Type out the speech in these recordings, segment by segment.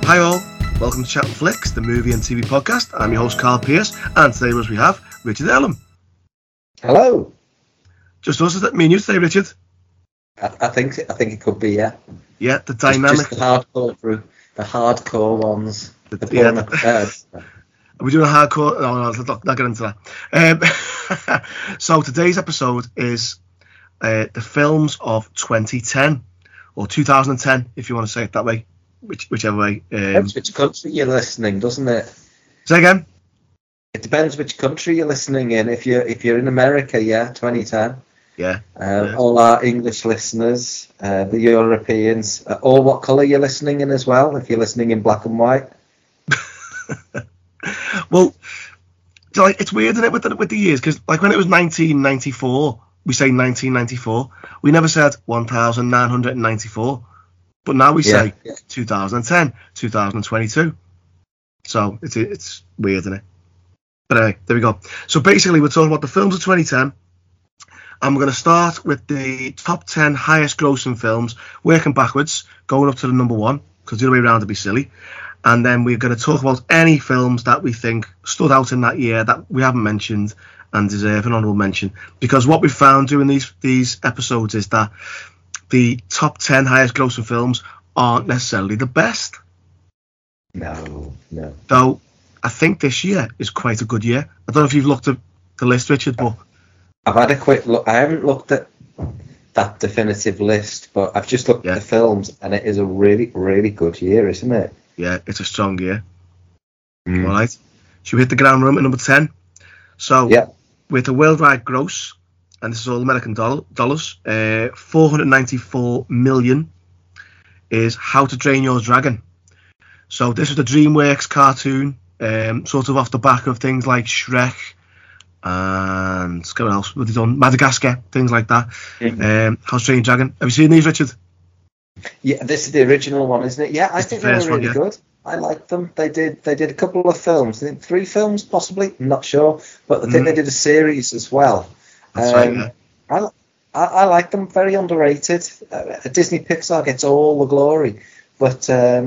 Hi all, welcome to Chatting Flicks, the movie and TV podcast. I'm your host Carl Pierce, and today with us we have Richard Earlham. Hello. Just us, is it me and you today, Richard? I think it could be, yeah. Yeah, the dynamic. Just the hardcore crew, the hardcore ones. Are we doing a hardcore? No, let's not get into that. So today's episode is the films of 2010 or 2010, if you want to say it that way, whichever way. Depends which country you're listening, doesn't it? Say again. It depends which country you're listening in. If you're in America, yeah, 2010. Yeah. All our English listeners, the Europeans, or what colour you're listening in as well. If you're listening in black and white. Well, it's weird, isn't it, with the years? Because like when it was 1994, we say 1994. We never said 1994, but now we say 2010, 2022. So it's weird, isn't it? But anyway, there we go. So basically, we're talking about the films of 2010. And we're going to start with the top 10 highest grossing films, working backwards, going up to the number one, because the other way around would be silly. And then we're going to talk about any films that we think stood out in that year that we haven't mentioned and deserve an honourable mention. Because what we've found doing these episodes is that the top 10 highest grossing films aren't necessarily the best. No. Though I think this year is quite a good year. I don't know if you've looked at the list, Richard, but I've had a quick look. I haven't looked at that definitive list, but I've just looked at the films, and it is a really, really good year, isn't it? Yeah, it's a strong year. All right. Should we hit the ground room at number 10? So, with a worldwide gross, and this is all American dollars, 494 million, is How to Train Your Dragon. So this was the DreamWorks cartoon, sort of off the back of things like Shrek, and what else? What have they done? Madagascar, things like that. How to Train Your Dragon. Have you seen these, Richard? Yeah, this is the original one, isn't it? Yeah, I think they were really good. I liked them. They did a couple of films. I think 3 films, possibly. I'm not sure, but I think they did a series as well. That's right. Yeah. I like them. Very underrated. Disney Pixar gets all the glory, but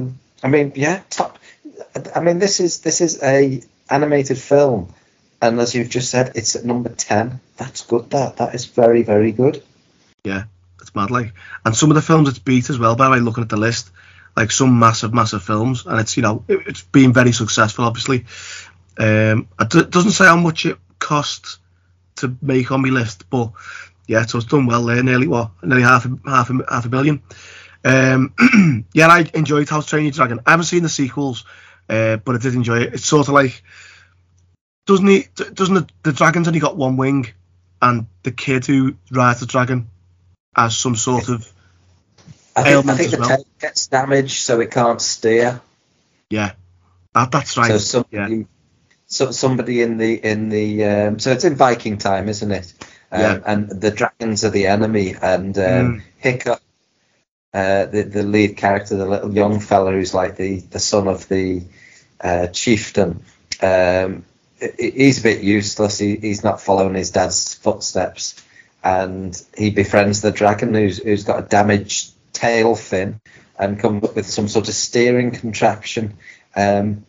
top. I mean, this is a animated film. And as you've just said, it's at number 10. That's good. That is very, very good. Yeah, it's mad. Like, and some of the films it's beat as well. By the way, looking at the list, like some massive films, and it's it's been very successful. Obviously, it doesn't say how much it cost to make on my list, but yeah, so it's done well there. Nearly half a billion. Yeah, I enjoyed How to Train Your Dragon. I haven't seen the sequels, but I did enjoy it. It's sort of like. Doesn't the dragon's only got one wing, and the kid who rides the dragon has some sort of ailment I think as well? The tail gets damaged, so it can't steer. Yeah, that's right. So somebody in the so it's in Viking time, isn't it? And the dragons are the enemy, and Hiccup, the lead character, the little young fella who's like the son of the chieftain. He's a bit useless. He's not following his dad's footsteps, and he befriends the dragon who's got a damaged tail fin, and comes up with some sort of steering contraption. When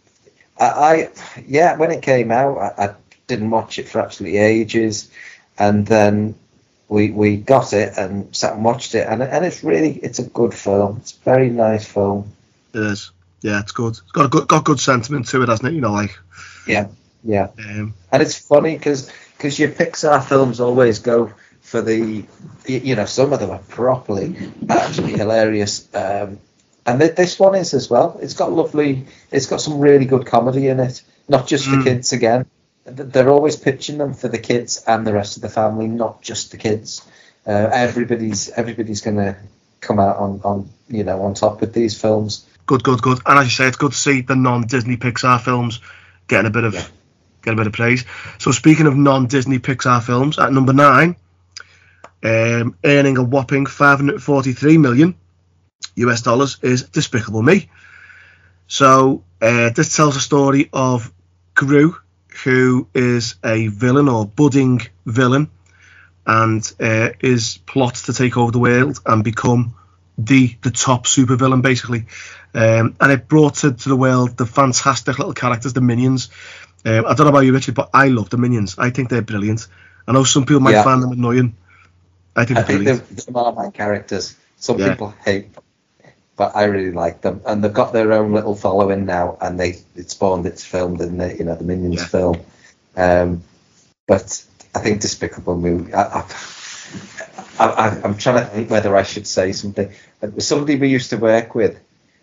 it came out, I didn't watch it for absolutely ages, and then we got it and sat and watched it, and it's a good film. It's a very nice film. It is. Yeah, it's good. It's got good sentiment to it, hasn't it? Yeah, and it's funny because your Pixar films always go for the, some of them are properly actually hilarious, and this one is as well. It's got some really good comedy in it, not just for kids again. They're always pitching them for the kids and the rest of the family, not just the kids. Everybody's going to come out on top with these films. Good. And as you say, it's good to see the non-Disney Pixar films getting a bit of praise. So speaking of non-Disney Pixar films, at number 9, earning a whopping $543 million is Despicable Me. So this tells a story of Gru, who is a villain or budding villain, and is plots to take over the world and become the top supervillain, basically. And it brought to the world the fantastic little characters, the Minions. I don't know about you, Richard, but I love the Minions. I think they're brilliant. I know some people might find them annoying. I think they're my characters. Some people hate them, but I really like them. And they've got their own little following now, and it spawned its film, didn't it? You know, the Minions film. But I think Despicable Me, I'm trying to think whether I should say something. Somebody we used to work with,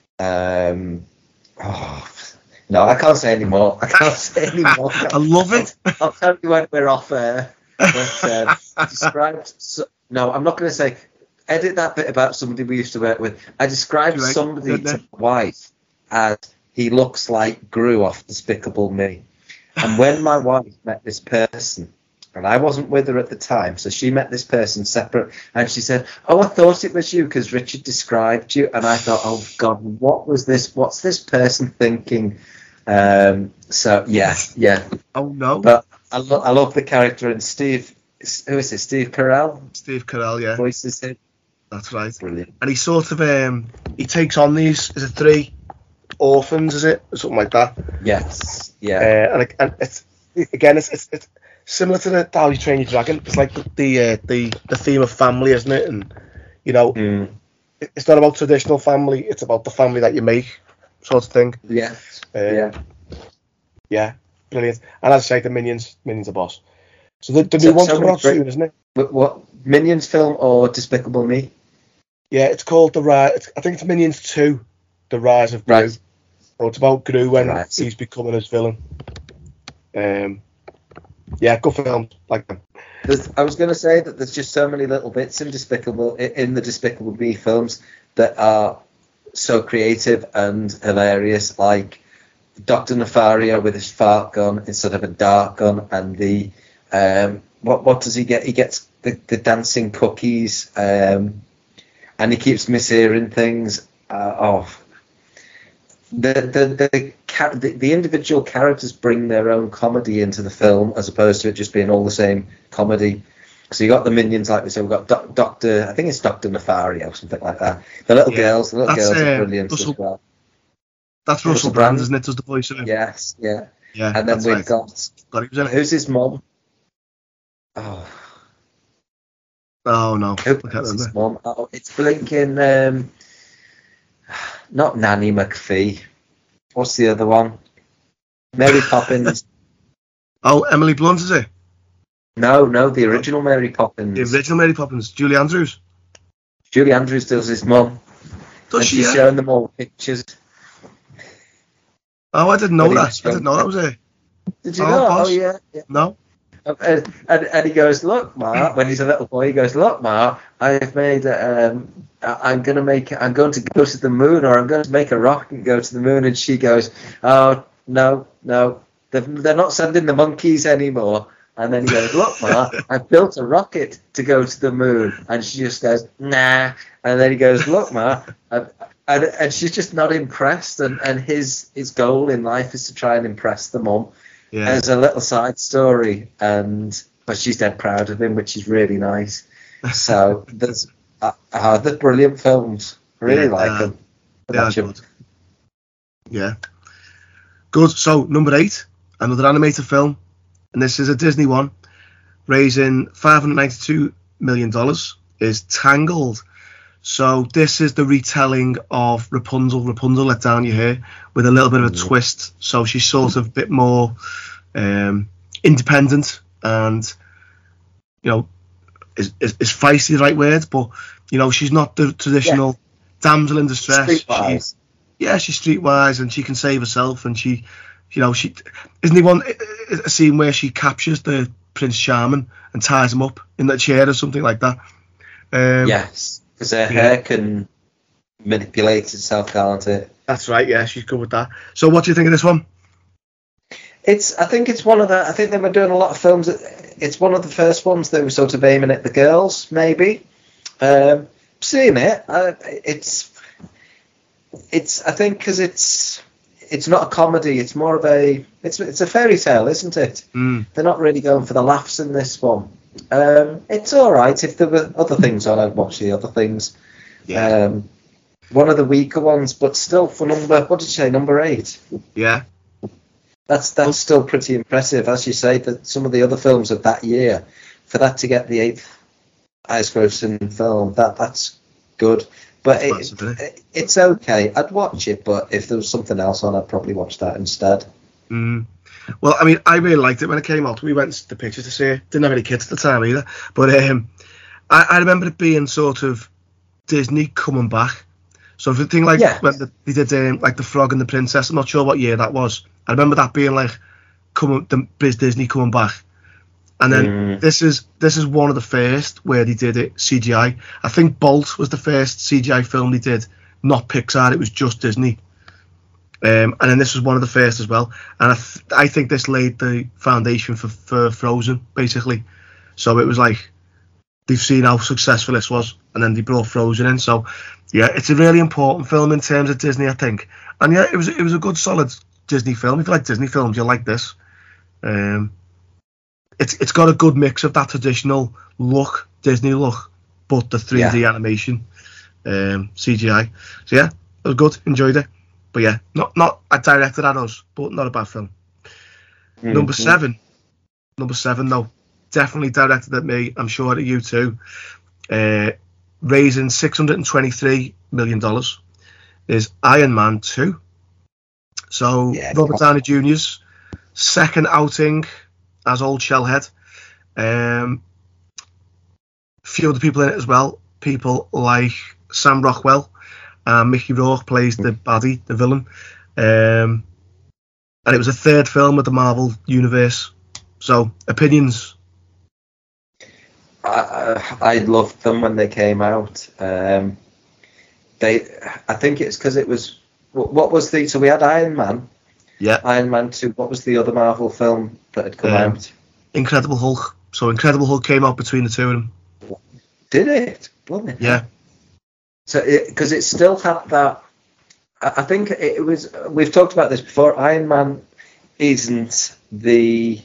no, I can't say anymore. I love it. I'll tell you when we're off air. But described. No, I'm not going to say. Edit that bit about somebody we used to work with. I described somebody to my wife as he looks like Gru off Despicable Me. And when my wife met this person, and I wasn't with her at the time, so she met this person separate, and she said, "Oh, I thought it was you because Richard described you." And I thought, "Oh God, what was this? What's this person thinking?" So yeah. Oh no. But I love the character in Steve. Who is it? Steve Carell. Steve Carell, yeah. Voices him. That's right. Brilliant. And he sort of he takes on these. Is it 3 orphans? Is it or something like that? Yes. Yeah. And it's again, it's similar to the How You Train Your Dragon. It's like the theme of family, isn't it? And you know, it's not about traditional family. It's about the family that you make, sort of thing. Yes. Yeah. Brilliant. And as I say, the Minions are boss. So the new one's coming out soon, isn't it? What Minions film or Despicable Me? Yeah, it's called The Rise. I think it's Minions 2, The Rise of Gru. Right. So it's about Gru when he's becoming his villain. Yeah, good film, like them. I was going to say that there's just so many little bits in the Despicable Me films that are so creative and hilarious, like Dr. Nefario with his fart gun instead of a dart gun, and the what does he get? He gets the dancing cookies, and he keeps mishearing things. The individual characters bring their own comedy into the film as opposed to it just being all the same comedy. So you got the Minions, like we said. We've got Doctor, I think it's Dr. Nefario, something like that. The little girls are brilliant as well. That's Russell Brand, isn't it? Does the voice of him? Yes, yeah. And then we've got who's his mum? Oh no, who's his mum? Oh, it's blinking. Not Nanny McPhee. What's the other one? Mary Poppins. Oh, Emily Blunt, is it? No, the original Mary Poppins. The original Mary Poppins. Julie Andrews. Julie Andrews does his mum. Does she? She's showing them all pictures. Oh, I didn't know that. I didn't know that was it. Did you know? Boss. Oh, yeah. No. And he goes, "Look, Ma," when he's a little boy, he goes, "Look, Ma, I've made I'm going to go to the moon, or I'm going to make a rocket and go to the moon." And she goes, "Oh, no, they're not sending the monkeys anymore." And then he goes, "Look, Ma, I've built a rocket to go to the moon." And she just goes, "Nah." And then he goes, "Look, Ma," and she's just not impressed. And his goal in life is to try and impress the mum. Yeah. As a little side story, but she's dead proud of him, which is really nice. So they're brilliant films. Really like them. Good. Yeah, good. So number 8, another animated film, and this is a Disney one, raising $592 million. Is Tangled. So this is the retelling of Rapunzel let down your hair, with a little bit of a twist. So she's sort of a bit more independent, and you know, is feisty the right word? But you know, she's not the traditional damsel in distress. Streetwise. She's streetwise, and she can save herself. And she isn't there one a scene where she captures the Prince Charming and ties him up in that chair or something like that? Yes. Because her hair can manipulate itself, can't it? That's right, yeah, she's good with that. So what do you think of this one? I think it's one of the... I think they were doing a lot of films. It's one of the first ones that were sort of aiming at the girls, maybe. Seeing it, it's I think because it's not a comedy, it's more of a... It's a fairy tale, isn't it? They're not really going for the laughs in this one. It's all right. If there were other things on, I'd watch the other things. Yeah. One of the weaker ones, but still for what did you say, number 8? Yeah. That's still pretty impressive, as you say. That some of the other films of that year, for that to get the 8th highest grossing film, that's good. But it's okay. I'd watch it, but if there was something else on, I'd probably watch that instead. Well, I mean, I really liked it when it came out. We went to the pictures to see it. Didn't have any kids at the time either. But I remember it being sort of Disney coming back. So the thing like when they did like The Frog and the Princess, I'm not sure what year that was. I remember that being like Disney coming back. And then this is one of the first where they did it CGI. I think Bolt was the first CGI film they did, not Pixar. It was just Disney. And then this was one of the first as well. And I think this laid the foundation for Frozen, basically. So it was like they've seen how successful this was, and then they brought Frozen in. So yeah, it's a really important film in terms of Disney, I think. And yeah, it was a good, solid Disney film. If you like Disney films, you'll like this. It's got a good mix of that traditional look, Disney look, but the 3D animation, CGI. So yeah, it was good. Enjoyed it. But yeah, not directed at us, but not a bad film. Number 7 though, definitely directed at me. I'm sure at you too. Raising $623 million is Iron Man 2. So Robert Downey Jr.'s second outing as old Shellhead. Few other people in it as well. People like Sam Rockwell. Mickey Rourke plays the baddie, the villain. And it was a third film of the Marvel Universe. So, opinions? I loved them when they came out. I think it's because it was... What was the... So we had Iron Man. Yeah. Iron Man 2. What was the other Marvel film that had come out? Incredible Hulk. So Incredible Hulk came out between the two of them. Did it? Blimey. Yeah. So because it still had that... I think it was... We've talked about this before. Iron Man isn't the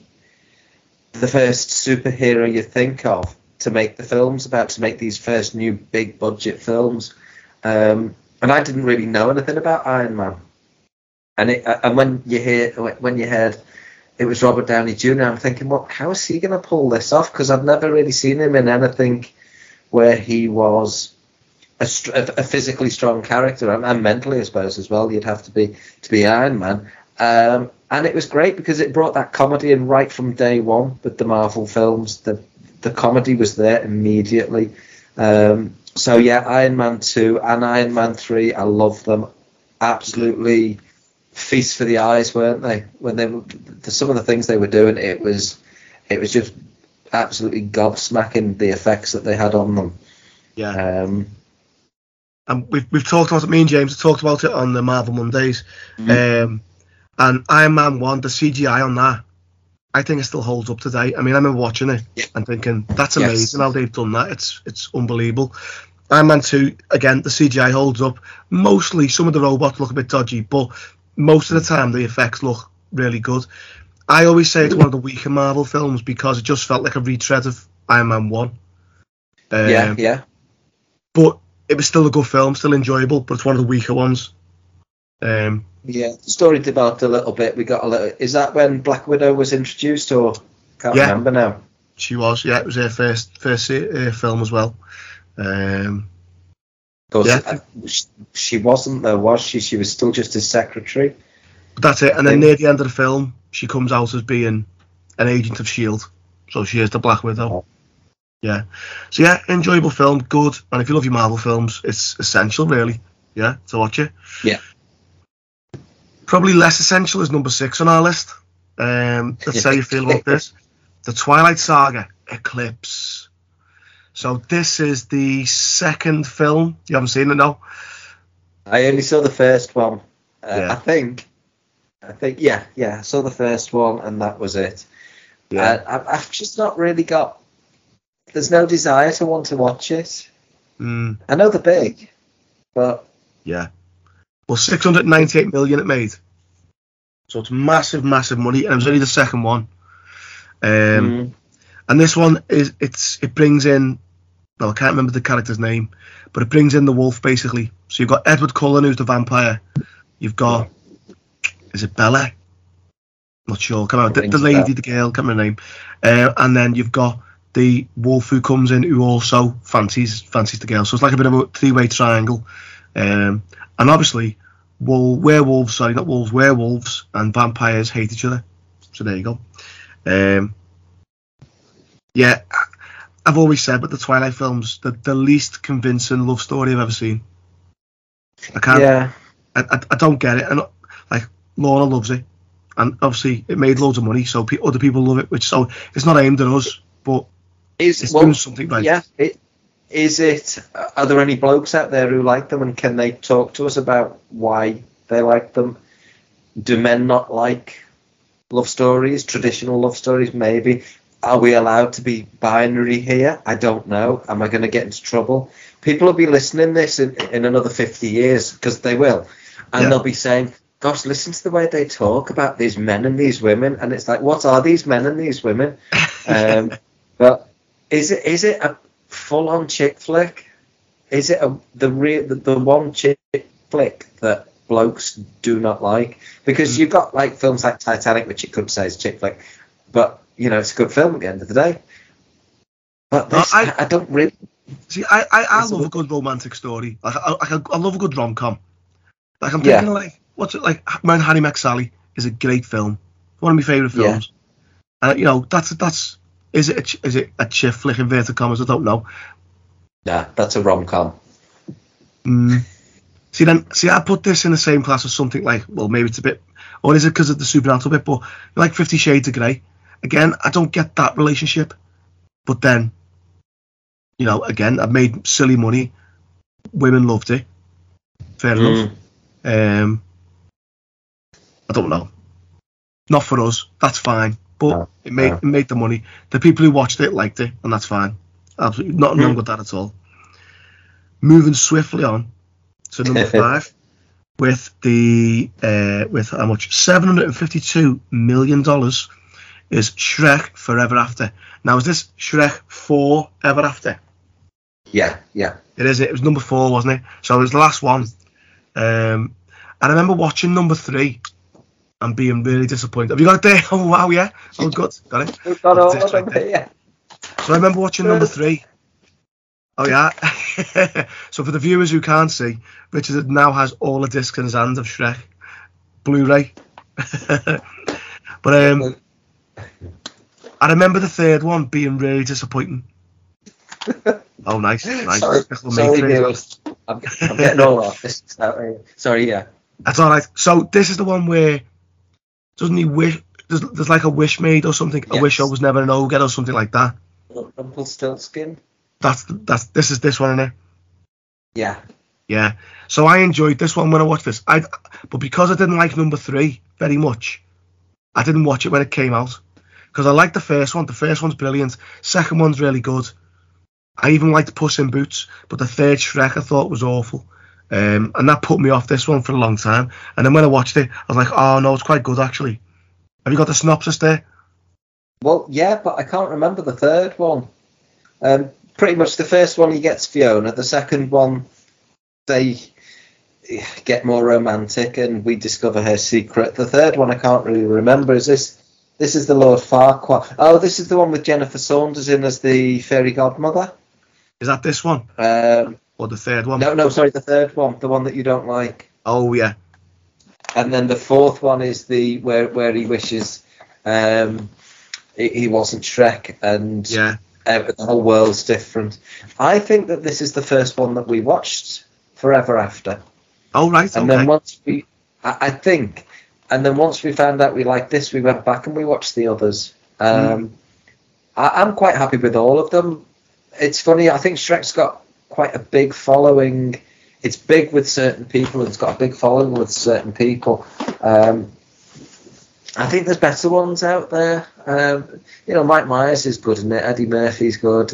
first superhero you think of to make the films about, to make these first new big budget films. And I didn't really know anything about Iron Man. And when you heard it was Robert Downey Jr., I'm thinking, well, how is he going to pull this off? Because I've never really seen him in anything where he was a physically strong character, and mentally, I suppose, as well. You'd have to be Iron Man. And it was great because it brought that comedy in right from day one with the Marvel films. The comedy was there immediately. So yeah, Iron Man 2 and Iron Man 3, I love them. Absolutely feast for the eyes, weren't they? When they were, some of the things they were doing, it was just absolutely gobsmacking, the effects that they had on them. Yeah. And we've talked about it. Me and James have talked about it on the Marvel Mondays. And Iron Man 1, the CGI on that, I think it still holds up today. I mean, I remember watching it and thinking, that's amazing how they've done that. It's unbelievable. Iron Man 2, again, the CGI holds up. Mostly, some of the robots look a bit dodgy, but most of the time, the effects look really good. I always say it's one of the weaker Marvel films because it just felt like a retread of Iron Man 1. Yeah. But it was still a good film, still enjoyable, but it's one of the weaker ones. The story developed a little bit. We got a little. Is that when Black Widow was introduced, or can't remember now? She was. Yeah, it was her first film as well. She wasn't though, was she? She was still just his secretary. But that's it. And then near the end of the film, she comes out as being an agent of S.H.I.E.L.D. So she is the Black Widow. Yeah. So yeah, enjoyable film, good. And if you love your Marvel films, it's essential, really. Yeah, to watch it. Yeah. Probably less essential is number 6 on our list. Let's say you feel about this. The Twilight Saga, Eclipse. So this is the second film. You haven't seen it, no? I only saw the first one. I think, I saw the first one and that was it. Yeah. I've just not really got... There's no desire to want to watch it. I know they're big, but... Yeah. Well, 698 million it made. So it's massive, massive money, and it was only the second one. And this one it brings in I can't remember the character's name, but it brings in the wolf basically. So you've got Edward Cullen, who's the vampire. You've got, is it Bella? Not sure. Come on, the lady, the girl, can't remember her name. And then you've got the wolf who comes in, who also fancies the girl. So it's like a bit of a three-way triangle. And obviously, werewolves and vampires hate each other. So there you go. Yeah, I've always said, but the Twilight films, the least convincing love story I've ever seen. I can't. Yeah. I don't get it. And like Lorna loves it, and obviously it made loads of money, so other people love it. So it's not aimed at us, but it's doing something right. Yeah. Are there any blokes out there who like them, and can they talk to us about why they like them? Do men not like love stories, traditional love stories? Maybe. Are we allowed to be binary here? I don't know. Am I going to get into trouble? People will be listening this in another 50 years, because they will, and they'll be saying, gosh, listen to the way they talk about these men and these women, and it's like, what are these men and these women? But is it a full-on chick flick? Is it the one chick flick that blokes do not like? Because you've got like films like Titanic, which you could say is chick flick, but it's a good film at the end of the day. But this, I don't really see. I love a good romantic story. Like I love a good rom-com. Like I'm thinking like, what's it like? When Harry Met Sally is a great film. One of my favourite films. And that's is it a chick flick inverted commas? I don't know. Nah, that's a rom-com. See, I put this in the same class as something like, well, maybe it's a bit, or is it because of the supernatural bit? But like 50 Shades of Grey. Again, I don't get that relationship. But then, again, I've made silly money. Women loved it. Fair enough. I don't know. Not for us. That's fine. But it made the money. The people who watched it liked it, and that's fine. Absolutely nothing wrong with that at all. Moving swiftly on to number 5 with how much? $752 million is Shrek Forever After. Now, is this Shrek 4 Ever After? Yeah. It is. It was number 4, wasn't it? So it was the last one. And I remember watching number 3 and being really disappointed. Have you got it there? Oh, wow, yeah. Oh, good. Got it. We've got all of them here. So I remember watching number 3. Oh, yeah. So for the viewers who can't see, Richard now has all the discs in his hand of Shrek. Blu-ray. But I remember the third one being really disappointing. Oh, nice. Sorry, I'm getting all off this. Sorry, yeah. That's all right. So this is the one where doesn't he wish? There's like a wish made or something. Yes. I wish I was never an ogre or something like that. Rumpelstiltskin. This is this one, isn't it? Yeah. Yeah. So I enjoyed this one when I watched this. But because I didn't like number 3 very much, I didn't watch it when it came out. Because I liked the first one. The first one's brilliant. Second one's really good. I even liked Puss in Boots, but the third Shrek I thought was awful. And that put me off this one for a long time. And then when I watched it, I was like, oh no, it's quite good actually. Have you got the synopsis there? Well, yeah, but I can't remember the third one. Pretty much the first one he gets Fiona. The second one, they get more romantic and we discover her secret. The third one I can't really remember. Is this is the Lord Farquaad? Oh, this is the one with Jennifer Saunders in as the fairy godmother. Is that this one? Or the third one? No, sorry, the third one, the one that you don't like. Oh yeah. And then the fourth one is the where he wishes he wasn't Shrek, and the whole world's different. I think that this is the first one that we watched, Forever After. Oh right. And then once we found out we liked this, we went back and we watched the others. I'm quite happy with all of them. It's funny, I think Shrek's got quite a big following. It's big with certain people, and it's got a big following with certain people. I think there's better ones out there. Mike Myers is good, isn't it? Eddie Murphy's good.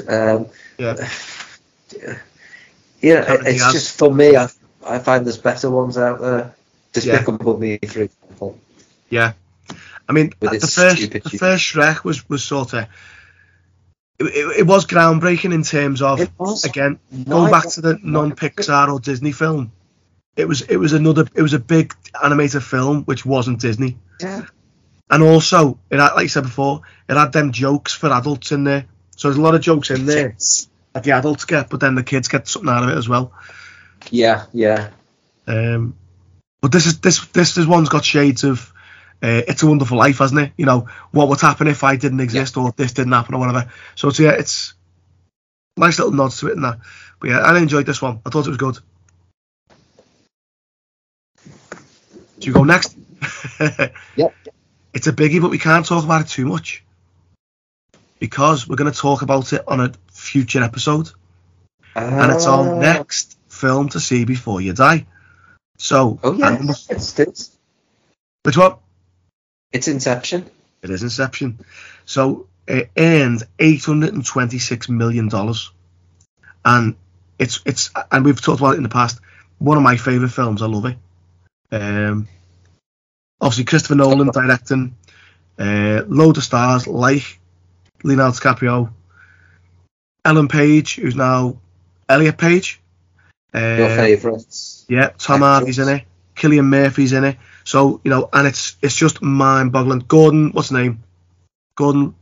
It's just for me. I find there's better ones out there. Despicable Me, for example. Yeah, I mean the first Shrek was sort of. it was groundbreaking in terms of, again, going back to the non-Pixar or Disney film. It was a big animated film which wasn't Disney. Yeah. And also, it had, like you said before, it had them jokes for adults in there. So there's a lot of jokes in there that the adults get, but then the kids get something out of it as well. Yeah. But this one's got shades of It's a Wonderful Life, hasn't it? You know, what would happen if I didn't exist or this didn't happen or whatever. So it's nice little nods to it and that. But yeah, I enjoyed this one. I thought it was good. Do you go next? Yep. It's a biggie, but we can't talk about it too much because we're going to talk about it on a future episode. And it's our next film to see before you die. So, it's which one? It's Inception. It is Inception. So it earned $826 million, and it's and we've talked about it in the past. One of my favourite films. I love it. Obviously Christopher Nolan directing, load of stars like Leonardo DiCaprio, Ellen Page, who's now Elliot Page. Your favourites? Yeah, Tom Hardy's in it. Cillian Murphy's in it. So, you know, and it's just mind-boggling. Gordon, what's his name? Gordon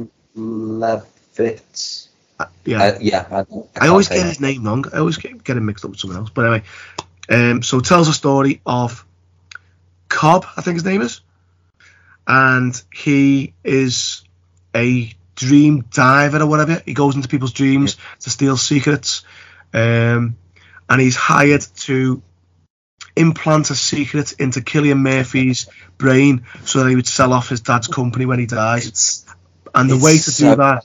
Levitt. Yeah. I always get his name wrong. I always get him mixed up with someone else. But anyway, so it tells a story of Cobb, I think his name is. And he is a dream diver or whatever. He goes into people's dreams to steal secrets. And he's hired to implant a secret into Cillian Murphy's brain so that he would sell off his dad's company when he dies. And the way to do that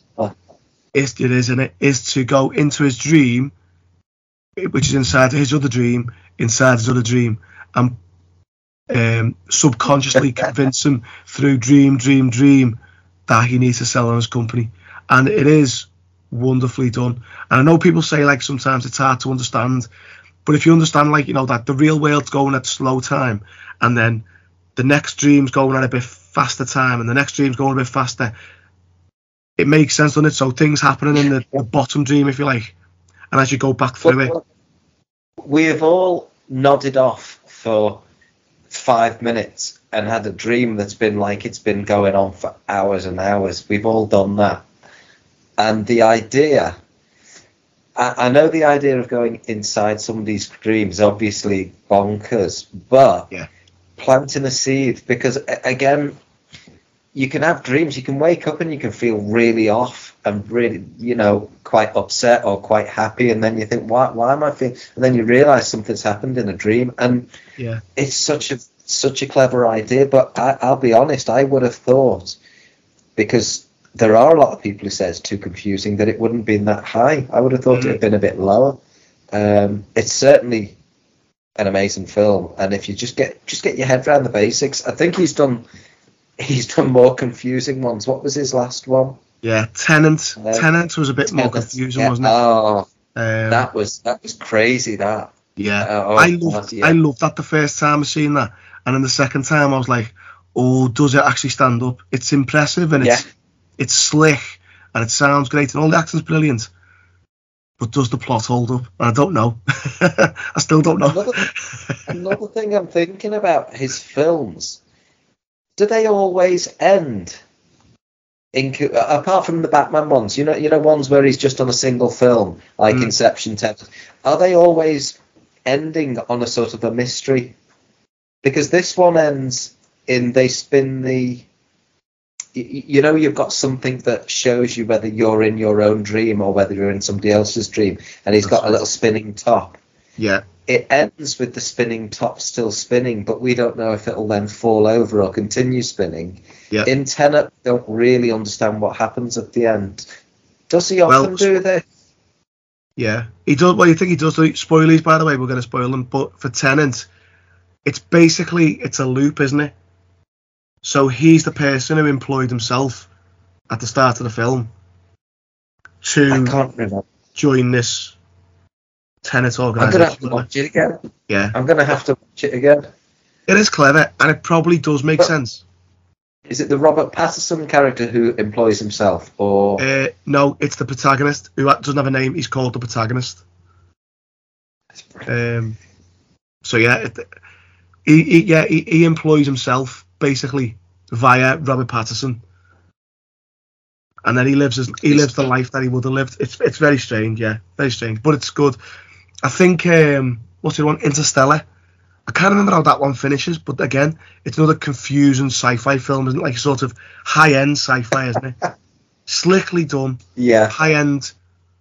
is to go into his dream, which is inside his other dream, and subconsciously convince him through dream that he needs to sell on his company. And it is wonderfully done. And I know people say, like, sometimes it's hard to understand, but if you understand, like, you know, that the real world's going at slow time, and then the next dream's going at a bit faster time, and the next dream's going a bit faster, it makes sense, doesn't it? So things happening in the bottom dream, if you like, and as you go back through it. We have all nodded off for 5 minutes and had a dream that's been like it's been going on for hours and hours. We've all done that. And the idea, I know the idea of going inside somebody's dreams is obviously bonkers, but planting a seed, because again, you can have dreams, you can wake up and you can feel really off and really, you know, quite upset or quite happy, and then you think, why am I feeling, and then you realise something's happened in a dream, and it's such a clever idea. But I'll be honest, I would have thought, because there are a lot of people who say it's too confusing, that it wouldn't be that high. I would have thought it had been a bit lower. It's certainly an amazing film, and if you just get your head around the basics, I think he's done more confusing ones. What was his last one? Yeah, Tenet. Tenet was a bit more confusing, wasn't it? Oh, that was crazy. That. Yeah, I loved that the first time I seen that, and then the second time I was like, oh, does it actually stand up? It's impressive, and it's slick, and it sounds great, and all the acting's brilliant. But does the plot hold up? And I don't know. I still don't know. Another thing I'm thinking about his films. Do they always end? Apart from the Batman ones, you know, ones where he's just on a single film, like Inception, Tenet. Are they always ending on a sort of a mystery? Because this one ends in they spin the. You know, you've got something that shows you whether you're in your own dream or whether you're in somebody else's dream, and he's got a little spinning top. Yeah. It ends with the spinning top still spinning, but we don't know if it'll then fall over or continue spinning. Yeah. In Tenet, we don't really understand what happens at the end. Does he often do this? Yeah, he does. Well, you think he does? Spoilers, by the way, we're going to spoil them. But for Tenet, it's a loop, isn't it? So he's the person who employed himself at the start of the film to join this Tenet organisation. I'm going to have to watch it again. Yeah. I'm going to have to watch it again. It is clever, and it probably does make sense. Is it the Robert Pattinson character who employs himself, or no? It's the protagonist who doesn't have a name. He's called the protagonist. So yeah, he employs himself basically via Robert Pattinson, and then he lives the life that he would have lived. It's very strange, yeah, very strange, but it's good. I think what's the one, Interstellar. I can't remember how that one finishes, but again, it's another confusing sci-fi film, isn't it? Like sort of high-end sci-fi, isn't it? Slickly done, yeah, high-end,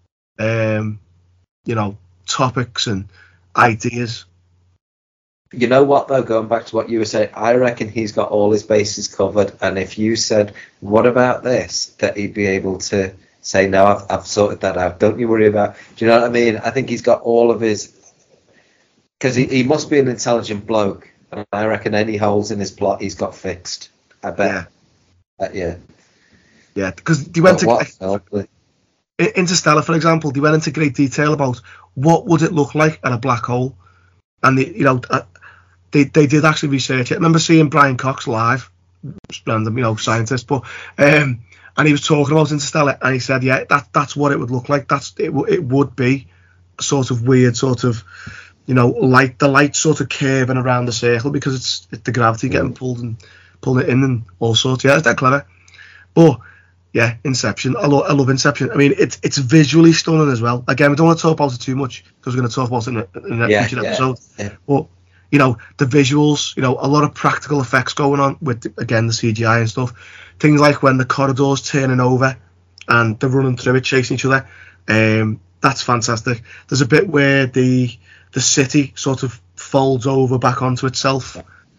topics and ideas. You know what, though, going back to what you were saying, I reckon he's got all his bases covered, and if you said, what about this, that he'd be able to say, no, I've sorted that out, don't you worry about, do you know what I mean? I think he's got all of his, because he must be an intelligent bloke, and I reckon any holes in his plot he's got fixed, I bet. Yeah, because they went to Interstellar, for example, they went into great detail about what would it look like at a black hole, and they did actually research it. I remember seeing Brian Cox live, random, scientist, but and he was talking about Interstellar, and he said, yeah, that's what it would look like. It would be a sort of weird sort of, the light sort of curving around the circle because it's the gravity getting pulling it in and all sorts. Yeah, it's that clever. But yeah, Inception. I love Inception. I mean, it's visually stunning as well. Again, we don't want to talk about it too much because we're going to talk about it in an episode. Yeah. But the visuals, a lot of practical effects going on with, again, the CGI and stuff. Things like when the corridor's turning over and they're running through it, chasing each other. That's fantastic. There's a bit where the city sort of folds over back onto itself.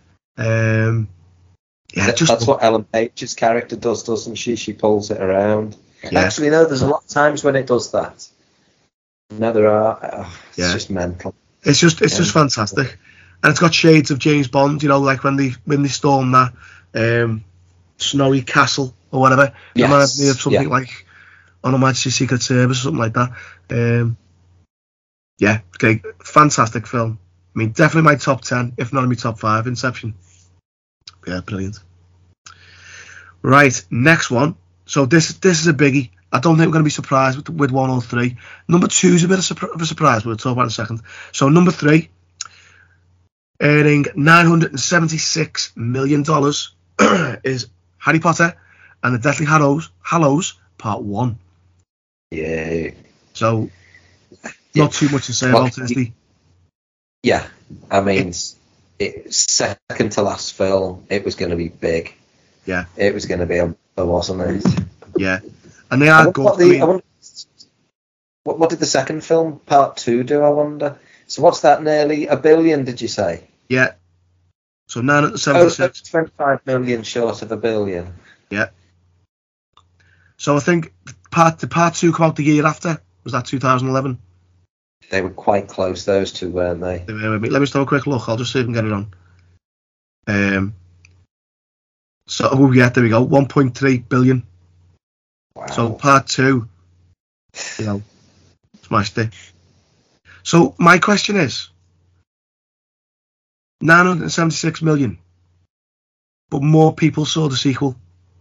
That's what Ellen Page's character does, doesn't she? She pulls it around. Yeah. Actually, no, there's a lot of times when it does that. No, there are. It's just mental. It's just fantastic. And it's got shades of James Bond, like when they storm that snowy castle or whatever. Yes. It reminds me of something like On Her Majesty's Secret Service or something like that. Okay, fantastic film. I mean, definitely my top 10, if not in my top 5, Inception. Yeah, brilliant. Right, next one. So this is a biggie. I don't think we're going to be surprised with 1 or 3. Number 2 is a bit of a surprise, but we'll talk about it in a second. So number 3, earning $976 million, is Harry Potter and the Deathly Hallows Part 1. Yeah. So, not too much to say about it. Yeah, I mean, second to last film, it was going to be big. Yeah. It was going to be wasn't it? Yeah. And they are good. What did the second film, Part 2, do, I wonder? So what's that, nearly $1 billion, did you say? Yeah. So 976. 25 million short of $1 billion. Yeah. So I think Part 2 come out the year after. Was that 2011? They were quite close, those two, weren't they? Let me just have a quick look. I'll just see if I can get it on. There we go. 1.3 billion. Wow. So Part 2, smashed it. So my question is, 976 million, but more people saw the sequel.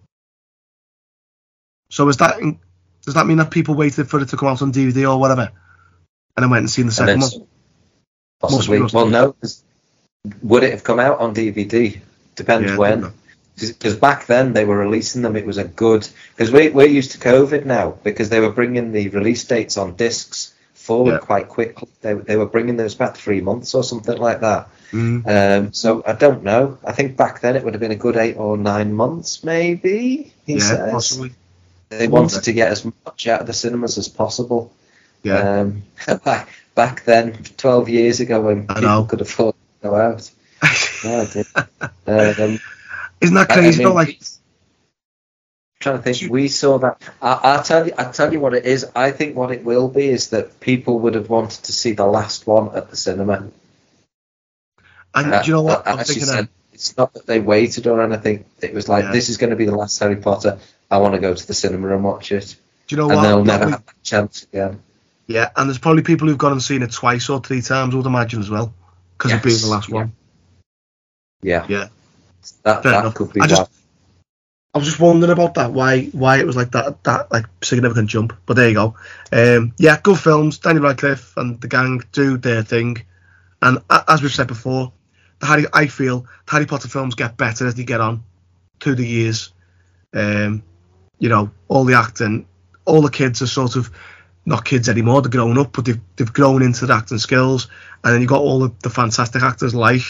So does that mean that people waited for it to come out on DVD or whatever, and then went and seen the second one? Possibly. Well, no. Would it have come out on DVD? Depends when. Because back then they were releasing them. It was a good, because we're used to COVID now, because they were bringing the release dates on discs forward quite quickly. They were bringing those back 3 months or something like that. So I don't know. I think back then it would have been a good 8 or 9 months, maybe. He says. Possibly. They wanted to get as much out of the cinemas as possible. Yeah. Back then, 12 years ago, when people could afford to go out. No, I did. Isn't that crazy? I'm trying to think. We saw that. I'll tell you what it is. I think what it will be is that people would have wanted to see the last one at the cinema. And do you know what? I'm thinking it's not that they waited or anything. It was like, this is going to be the last Harry Potter. I want to go to the cinema and watch it. Do you know what? And they'll never have that chance again. Yeah, and there's probably people who've gone and seen it 2 or 3 times, I would imagine, as well, because of being the last one. Yeah. That could be I was just wondering about that, why it was like that like significant jump. But there you go. Yeah, good films. Daniel Radcliffe and the gang do their thing, and as we've said before, I feel the Harry Potter films get better as they get on through the years. You know, all the acting, all the kids are sort of not kids anymore. They're grown up, but they've grown into the acting skills, and then you got all the fantastic actors like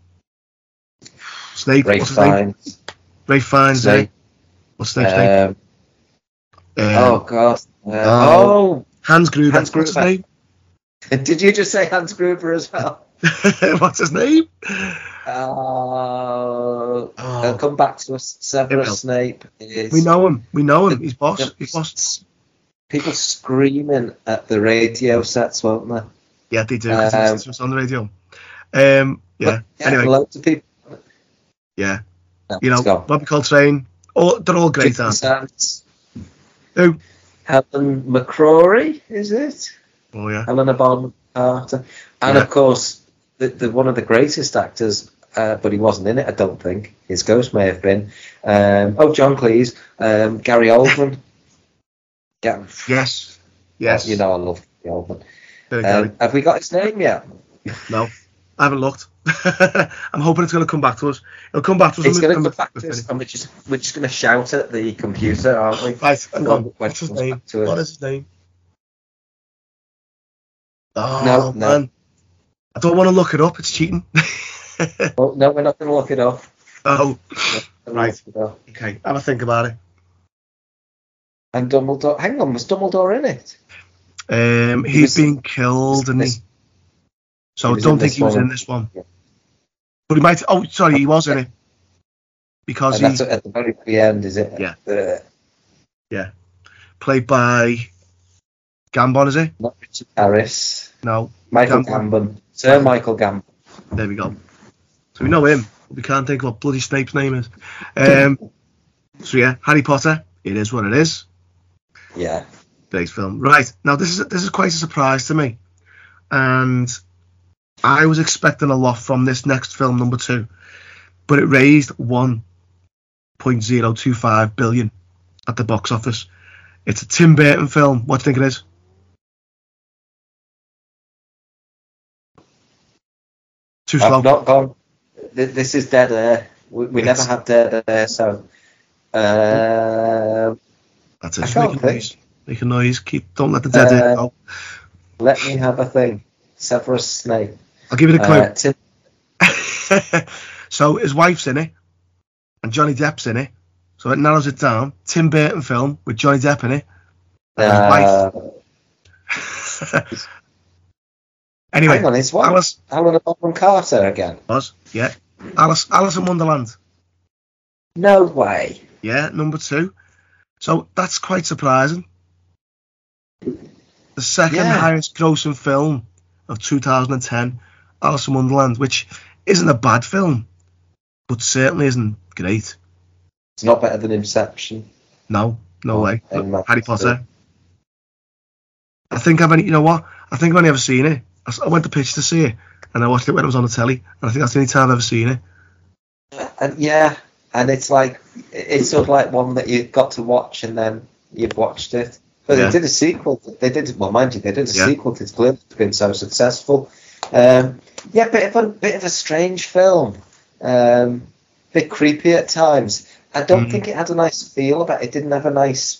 Snape. Ralph Fiennes. Ralph Fiennes. Snape. What's Snape's name? Oh God. Hans Gruber. Hans Gruber. What's his name? Did you just say Hans Gruber as well? What's his name? He'll come back to us. Severus Snape is. We know him. He's boss. He's boss. People screaming at the radio sets, won't they? Yeah, they do. It's on the radio. Yeah. Anyway. Loads of people. Yeah. No, you know, Robbie Coltrane. They're all great, aren't they? Who? Helen McCrory, is it? Oh yeah. Helena Bonham Carter, and of course, the one of the greatest actors, but he wasn't in it. I don't think his ghost may have been. John Cleese, Gary Oldman. Yeah. Yes. You know I love Gary Oldman. Have we got his name yet? No, I haven't looked. I'm hoping it's going to come back to us. It'll come back to us. It's going to come back to us, and we're just going to shout at the computer, aren't we? Right, hang on. What's his name? What is his name? Oh, no, man. I don't want to look it up. It's cheating. Well, no, we're not going to look it up. Oh, right. Okay, have a think about it. And Dumbledore. Hang on, was Dumbledore in it? He's been killed, and so I don't think he was in this one. Yeah. But he might. Oh, sorry, he was in it because that's at the very end, is it? Yeah. Yeah. Played by Gambon, is it? Not Richard Harris. No. Michael Gambon. Sir Michael Gambon. There we go. So we know him. But we can't think what bloody Snape's name is. So yeah, Harry Potter. It is what it is. Yeah. Great film. Right now, this is quite a surprise to me, and I was expecting a lot from this next film, number 2, but it raised 1.025 billion at the box office. It's a Tim Burton film. What do you think it is? Too slow. I've not gone. This is dead air. We never have dead air, so. That's it. Make a noise. Don't let the dead air go. Let me have a thing. Severus Snape. I'll give you the clue. So his wife's in it, and Johnny Depp's in it. So it narrows it down. Tim Burton film with Johnny Depp in it. And his wife. Anyway, hang on, his wife. Helena Bonham Carter again. Was yeah. Alice in Wonderland. No way. Yeah, number 2. So that's quite surprising. The second highest grossing film of 2010, Alice in Wonderland, which isn't a bad film, but certainly isn't great. It's not better than Inception. No way. Harry Potter. I think I've only ever seen it. I went to pitch to see it, and I watched it when it was on the telly, and I think that's the only time I've ever seen it. And it's like it's sort of like one that you got to watch and then you've watched it. But they did a sequel. They did a sequel. It's clearly been so successful. Bit of a strange film. Bit creepy at times. I don't think it had a nice feel about it. It didn't have a nice.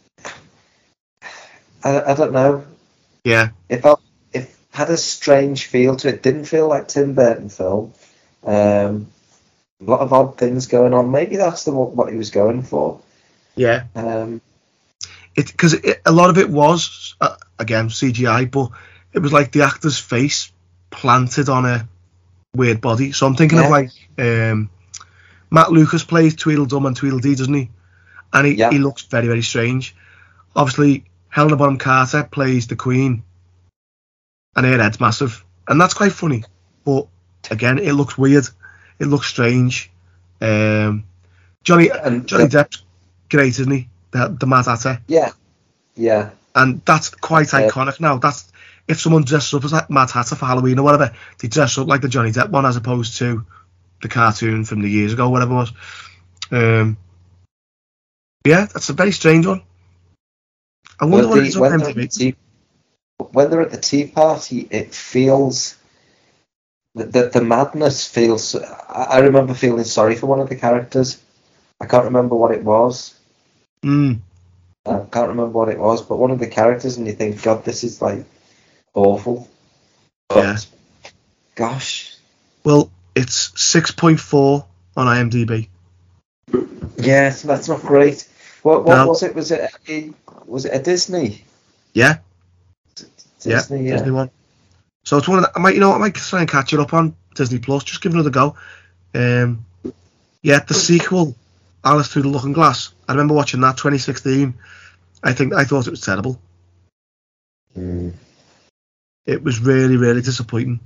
I don't know. Yeah. It had a strange feel to it. It didn't feel like Tim Burton film. A lot of odd things going on. Maybe that's what he was going for. Yeah. Because a lot of it was again CGI, but it was like the actor's face planted on a weird body. So I'm thinking of like Matt Lucas plays Tweedledum and Tweedledee, doesn't he? And he looks very, very strange. Obviously, Helena Bonham Carter plays the Queen, and her head's massive, and that's quite funny. But again, it looks weird. It looks strange. Johnny Depp's great, isn't he? The Mad Hatter. Yeah. And that's quite iconic now. That's if someone dresses up as like Mad Hatter for Halloween or whatever, they dress up like the Johnny Depp one as opposed to the cartoon from the years ago, whatever it was. Yeah, that's a very strange one. I wonder what it is on MDB. When they're at the tea party, it feels that the madness feels. I remember feeling sorry for one of the characters. I can't remember what it was. I can't remember what it was, but one of the characters, and you think, God, this is like awful. But, gosh. Well, it's 6.4 on IMDb. Yes, that's not great. What was it? Was it a Disney? Yeah. Disney, yeah. Disney one. So it's one of the, I might try and catch it up on Disney Plus. Just give it another go. The sequel, Alice Through the Looking Glass. I remember watching that 2016. I thought it was terrible. It was really, really disappointing.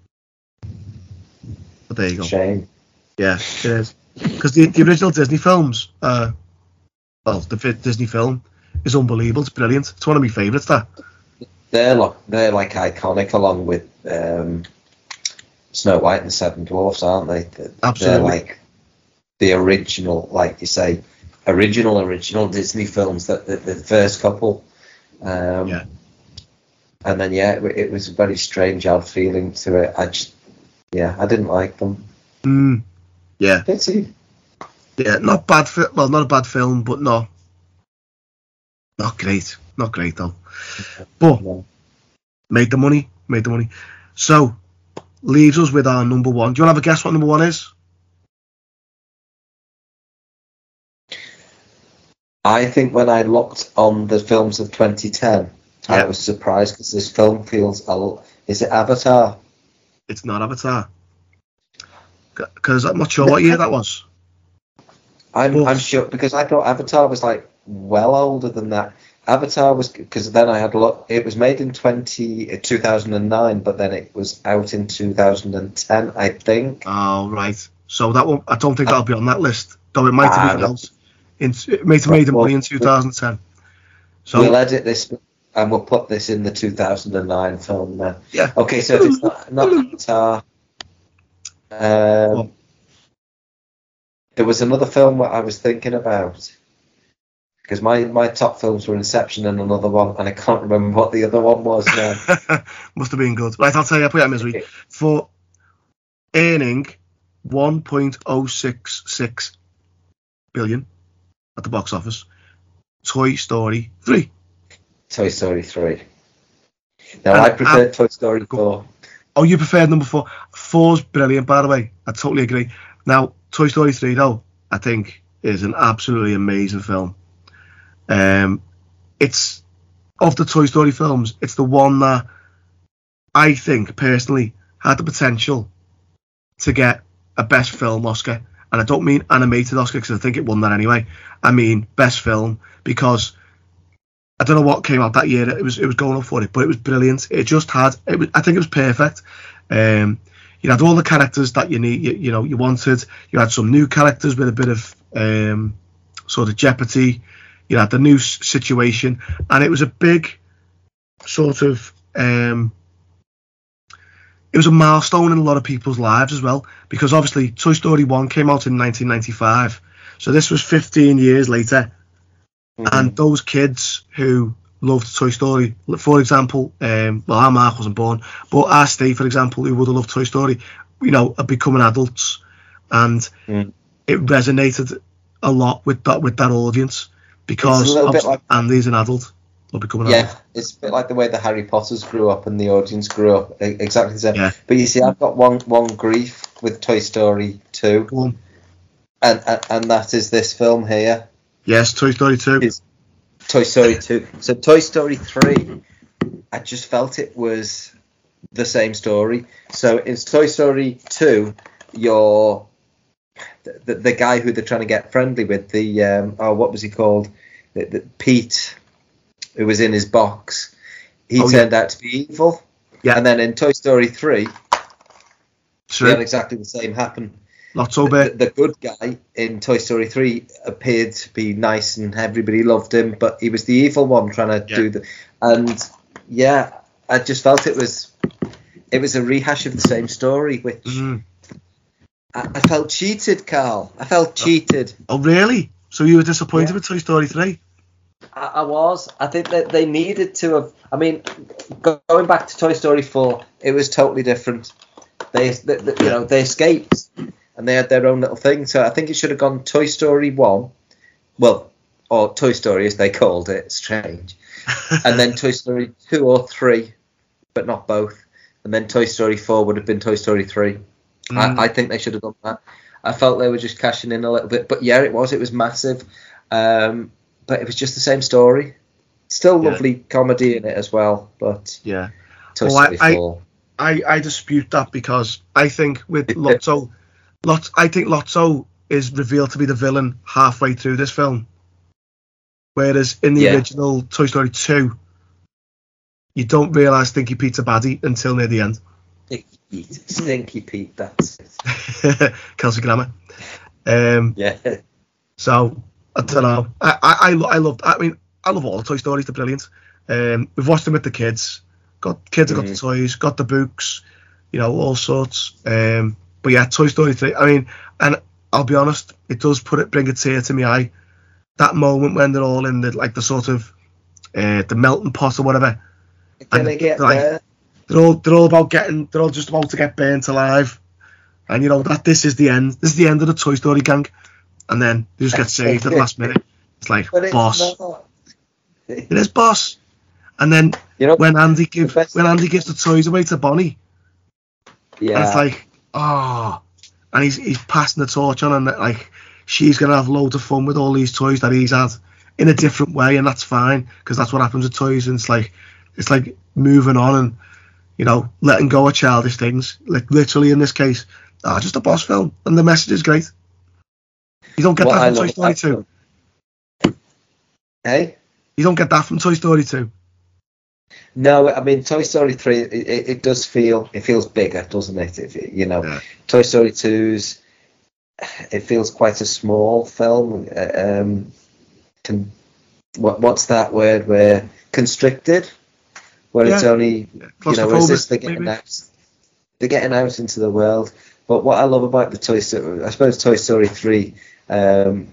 But there you go. Shame. Yeah, it is. Because the original Disney films, the Disney film is unbelievable. It's brilliant. It's one of my favourites. That they're like iconic, along with Snow White and the Seven Dwarfs, aren't they? Absolutely. They're like the original, like you say, original Disney films. That the first couple. And then it was a very strange, odd feeling to it. I didn't like them. Yeah. Pity. Yeah, not bad. Not a bad film, but not great. Not great though. But made the money. So leaves us with our number one. Do you want to have a guess what number one is? I think when I looked on the films of 2010, I was surprised because this film feels. Is it Avatar? It's not Avatar. Because I'm not sure what year that was. I'm sure, because I thought Avatar was like well older than that. Avatar was, because then I had a look. It was made in 2009, but then it was out in 2010, I think. Oh right. So that one, I don't think that'll be on that list. Though it might have been else. It made the money in 2010. So we'll edit this and we'll put this in the 2009 film then. Yeah. Okay, so if it's not Avatar. There was another film that I was thinking about, because my top films were Inception and another one, and I can't remember what the other one was now. Must have been good. Right, I'll tell you, I'll put it out of misery. For earning 1.066 billion at the box office, Toy Story 3. Toy Story 3. Now, I preferred Toy Story 4. Oh, you preferred number 4. 4's brilliant, by the way. I totally agree. Now, Toy Story 3, though, I think is an absolutely amazing film. It's, of the Toy Story films, it's the one that I think, personally, had the potential to get a Best Film Oscar. And I don't mean animated Oscar, because I think it won that anyway. I mean Best Film, because I don't know what came out that year. It was going up for it, but it was brilliant. It just had. I think it was perfect. You had all the characters that you need. You wanted. You had some new characters with a bit of sort of jeopardy. You had the new situation, and it was a big sort of. It was a milestone in a lot of people's lives as well, because obviously Toy Story 1 came out in 1995, so this was 15 years later. And those kids who loved Toy Story, for example, our Mark wasn't born, but our Steve, for example, who would have loved Toy Story, are becoming adults, and it resonated a lot with that audience, because Andy's an adult, or becoming an adult. Yeah, it's a bit like the way the Harry Potters grew up and the audience grew up, exactly the same. Yeah. But you see, I've got one grief with Toy Story 2, and that is this film here. Yes, Toy Story 2. It's Toy Story 2. So Toy Story 3, I just felt it was the same story. So in Toy Story 2, you're the guy who they're trying to get friendly with, what was he called? The Pete, who was in his box. He turned out to be evil. Yeah. And then in Toy Story 3, we had exactly the same happen. Not so bad. The good guy in Toy Story 3 appeared to be nice and everybody loved him, but he was the evil one trying to do the. And I just felt it was a rehash of the same story, which I felt cheated, Carl. I felt cheated. Oh, really? So you were disappointed with Toy Story 3? I was. I think that they needed to have. I mean, going back to Toy Story 4, it was totally different. They escaped and they had their own little thing. So I think it should have gone Toy Story 1, well, or Toy Story as they called it. Strange. And then Toy Story 2 or 3, but not both. And then Toy Story 4 would have been Toy Story 3. I think they should have done that. I felt they were just cashing in a little bit, but yeah, it was massive. But it was just the same story. Still lovely comedy in it as well, but yeah. Toy Story 4. I dispute that, because I think with Lotso, Lotso is revealed to be the villain halfway through this film, whereas in the original Toy Story 2, you don't realise Stinky Pete's a baddie until near the end. Stinky Pete, that's it. Kelsey Grammer. Yeah. So I don't know. I love. I mean, I love all the Toy Stories. They're brilliant. We've watched them with the kids. Kids have got the toys, got the books, all sorts. But yeah, Toy Story 3. I mean, and I'll be honest, it does bring a tear to my eye. That moment when they're all in the sort of the melting pot or whatever. And they get there. They're all just about to get burnt alive, and that this is the end. This is the end of the Toy Story gang, and then they just get saved at the last minute. It's like, boss. It is, boss. And then when Andy gives the toys away to Bonnie, and it's like, and he's passing the torch on, and like she's gonna have loads of fun with all these toys that he's had in a different way, and that's fine, because that's what happens with toys. And it's like moving on and letting go of childish things. Like literally in this case, just a boss film, and the message is great. You don't get that from Toy Story 2. Hey? You don't get that from Toy Story 2. No, I mean Toy Story 3. It does feels bigger, doesn't it? Toy Story 2's. It feels quite a small film. What's that word? Where constricted. Where it's only, whereas this they're getting out into the world. But what I love about the Toy Story, I suppose Toy Story 3, don't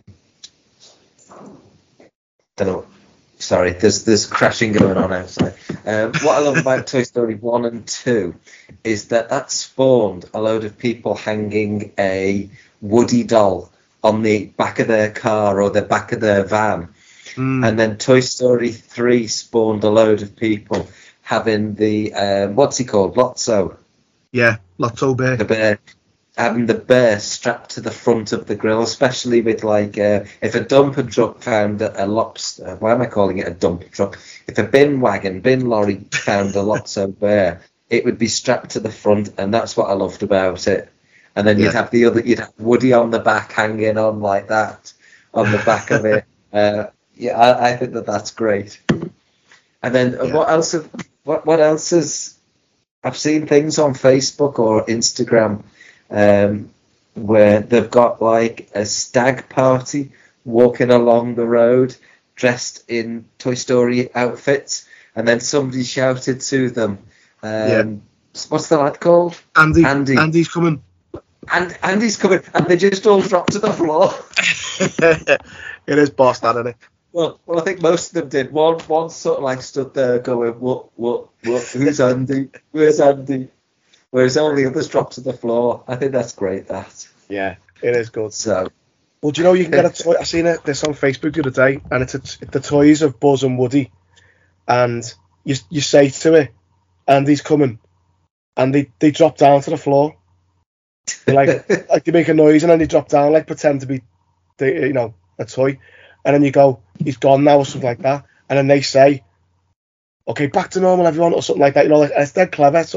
know, sorry, there's crashing going on outside. What I love about Toy Story 1 and 2 is that spawned a load of people hanging a Woody doll on the back of their car or the back of their van. And then Toy Story 3 spawned a load of people having the what's he called? Lotso. Yeah, Lotso Bear. The bear, having the bear strapped to the front of the grill, especially with if a dumper truck found a lobster. Why am I calling it a dumper truck? If a bin lorry found a Lotso bear, it would be strapped to the front, and that's what I loved about it. And then you'd have Woody on the back, hanging on like that on the back of it. I think that's great. And then what else? What else is? I've seen things on Facebook or Instagram where they've got like a stag party walking along the road dressed in Toy Story outfits, and then somebody shouted to them, "What's the lad called? Andy. Andy's coming." And Andy's coming, and they just all drop to the floor. It is boss, that, isn't it? Well, I think most of them did. One sort of like stood there going, what, who's Andy? Where's Andy? Whereas all the others dropped to the floor. I think that's great, that. Yeah, it is good. So, well, do you can get a toy? I seen this on Facebook the other day, and it's the toys of Buzz and Woody. And you say to it, Andy's coming, and they drop down to the floor. Like they make a noise, and then they drop down, like pretend to be, a toy. And then you go, he's gone now, or something like that. And then they say, okay, back to normal, everyone, or something like that. And it's dead clever. So,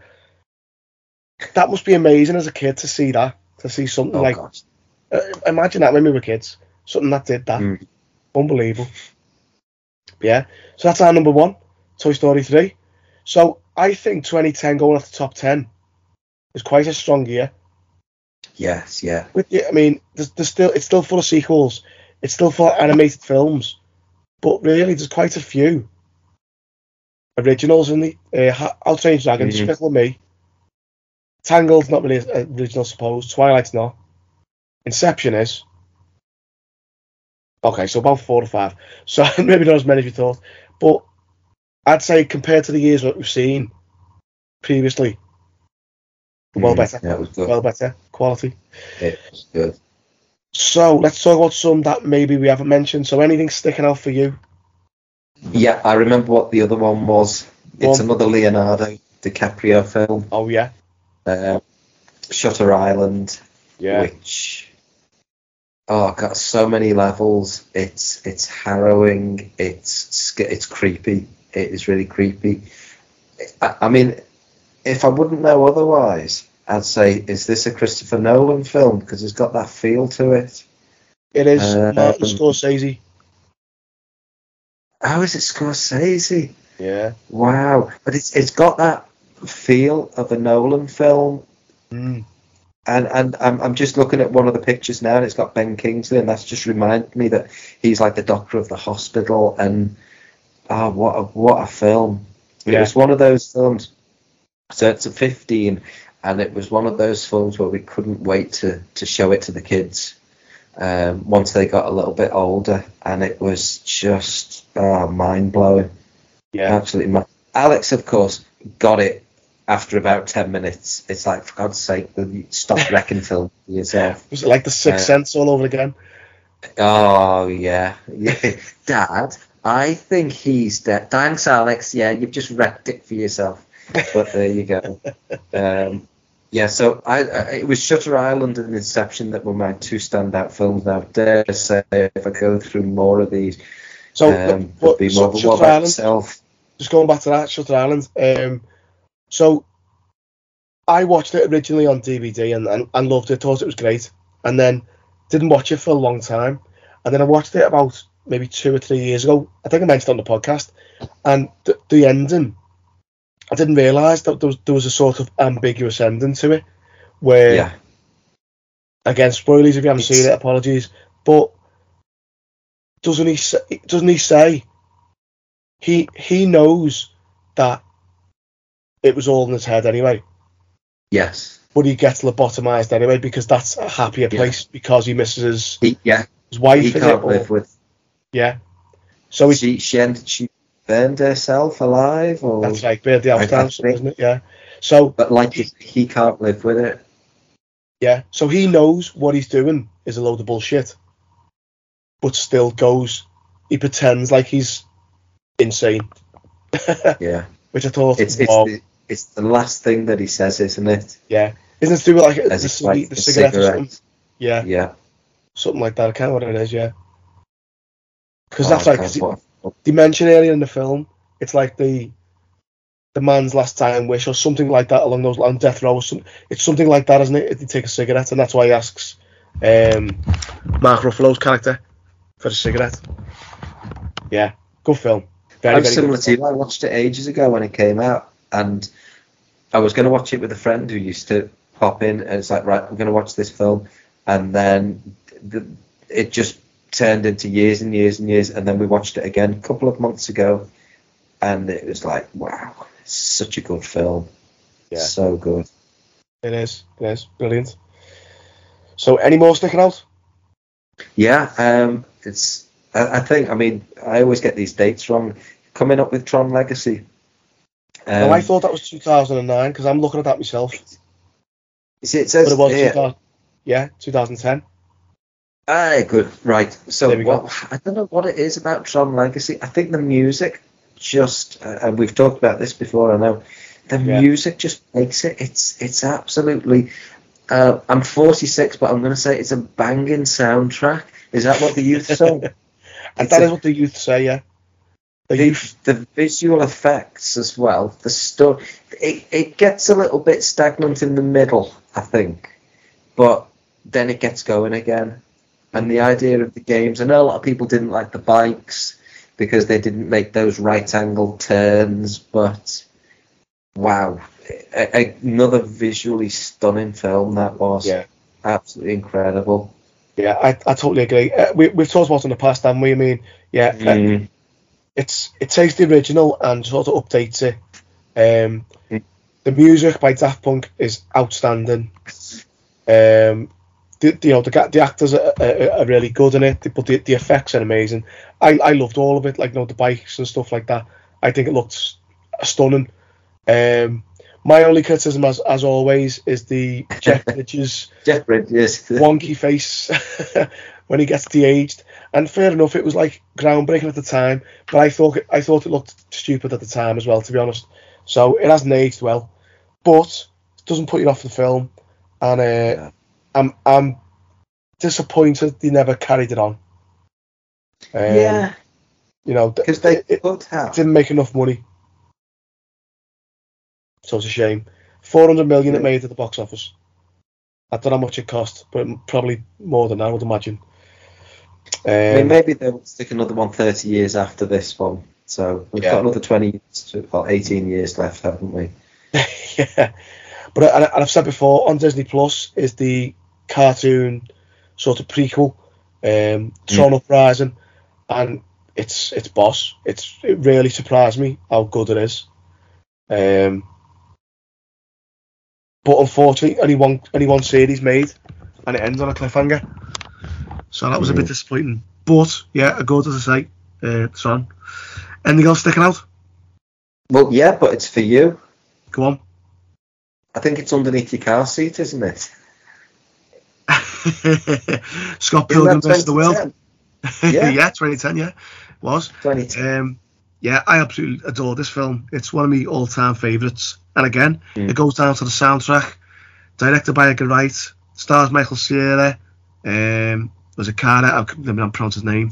that must be amazing as a kid to see that, to see something imagine that when we were kids, something that did that. Unbelievable. Yeah. So that's our number 1, Toy Story 3. So I think 2010 going off the top 10 is quite a strong year. Yes, yeah. I mean, it's still full of sequels. It's still full of animated films, but really there's quite a few originals in the How to Train Your Dragon, Despicable Me, Tangled's not really original, I suppose. Twilight's not. Inception is. Okay, so about 4 or 5. So maybe not as many as you thought. But I'd say compared to the years that we've seen previously, well better. Yeah, it was good. Well better quality. It was good. So let's talk about some that maybe we haven't mentioned. So anything sticking out for you? Yeah, I remember what the other one was. It's another Leonardo DiCaprio film. Oh, yeah. Shutter Island. Yeah. Which, got so many levels. It's harrowing. It's creepy. It is really creepy. I mean, if I wouldn't know otherwise, I'd say, is this a Christopher Nolan film? Because it's got that feel to it. It is. Martin Scorsese. How is it Scorsese? Yeah. Wow. But it's got that feel of a Nolan film. Mm. And I'm just looking at one of the pictures now, and it's got Ben Kingsley, and that's just reminded me that he's like the doctor of the hospital. And what a film! It was one of those films. So it's a 15, and it was one of those films where we couldn't wait to show it to the kids once they got a little bit older, and it was just mind blowing. Yeah, absolutely. Alex, of course, got it. After about 10 minutes, it's like, for God's sake, stop wrecking film for yourself. Was it like The Sixth Sense all over again? Oh, yeah. Dad, I think he's dead. Thanks, Alex. Yeah, you've just wrecked it for yourself. But there you go. So it was Shutter Island and Inception that were my two standout films. Now, dare to say, if I go through more of these, so there'd be more. What about Island, yourself? Just going back to that, Shutter Island. So I watched it originally on DVD and loved it, thought it was great, and then didn't watch it for a long time. And then I watched it about maybe 2 or 3 years ago. I think I mentioned on the podcast. And the ending, I didn't realise that there was a sort of ambiguous ending to it. Where, again, spoilers if you haven't seen it, apologies. But doesn't he say he knows that it was all in his head anyway? Yes. But he gets lobotomized anyway because that's a happier place because he misses his wife. He can't live with. Yeah. So she burned herself alive, or that's right, burned the house down, isn't it? Yeah. So, but like he can't live with it. Yeah. So he knows what he's doing is a load of bullshit, but still goes. He pretends like he's insane. Yeah. Which I thought it's the last thing that he says, isn't it? Yeah. Isn't it to do with like the cigarette or something? Yeah. Yeah. Something like that. I can't remember what it is, yeah. Because that's like they mention earlier in the film, it's like the man's last dying wish or something like that along those lines, on death row. It's something like that, isn't it? If they take a cigarette, and that's why he asks Mark Ruffalo's character for a cigarette. Yeah, good film. I'm similar to you. I watched it ages ago when it came out, and I was going to watch it with a friend who used to pop in, and it's like, right, I'm going to watch this film, and then it just turned into years and years and years, and then we watched it again a couple of months ago, and it was like, wow, it's such a good film. Yeah. So good. It is brilliant. So any more sticking out? Yeah, it's I think, I mean, I always get these dates wrong. Coming up with Tron Legacy. I thought that was 2009 because I'm looking at that myself. It says but it was 2010. Good, right. So I don't know what it is about Tron Legacy. I think the music just, and we've talked about this before, I know, the music just makes it. It's absolutely, I'm 46, but I'm going to say it's a banging soundtrack. Is that what the youth say? And that is what the youth say, yeah. The visual effects as well, the story, it gets a little bit stagnant in the middle, I think, but then it gets going again. And the idea of the games, I know a lot of people didn't like the bikes because they didn't make those right angle turns, but wow, another visually stunning film that was. Yeah. Absolutely incredible. Yeah, I totally agree. We've talked about it in the past, haven't we? I mean, yeah, it takes the original and sort of updates it. The music by Daft Punk is outstanding. the actors are really good in it, but the effects are amazing. I loved all of it, like the bikes and stuff like that. I think it looked stunning. My only criticism, as always, is the Jeff Bridges wonky face when he gets de-aged. And fair enough, it was like groundbreaking at the time, but I thought it looked stupid at the time as well, to be honest. So it hasn't aged well, but it doesn't put you off the film. And I'm disappointed they never carried it on. Because they could have. It didn't make enough money. So it's a shame. 400 million it made at the box office. I don't know how much it cost, but probably more than that, I would imagine. Maybe they'll stick another one 30 years after this one. So we've got another 18 years left, haven't we? Yeah. But I've said before, on Disney Plus is the cartoon sort of prequel, Tron Uprising, and it's boss. It really surprised me how good it is. But unfortunately, only one series made, and it ends on a cliffhanger. So that was a bit disappointing. But yeah, a good, as I say, Tron. Anything else sticking out? Well, yeah, but it's for you. Go on. I think it's underneath your car seat, isn't it? Scott Pilgrim vs. the World. Yeah. Yeah, 2010, yeah. It was. 2010. Yeah, I absolutely adore this film. It's one of my all-time favourites. And again, it goes down to the soundtrack. Directed by Edgar Wright. Stars Michael Cera. There's a car I don't pronounce his name.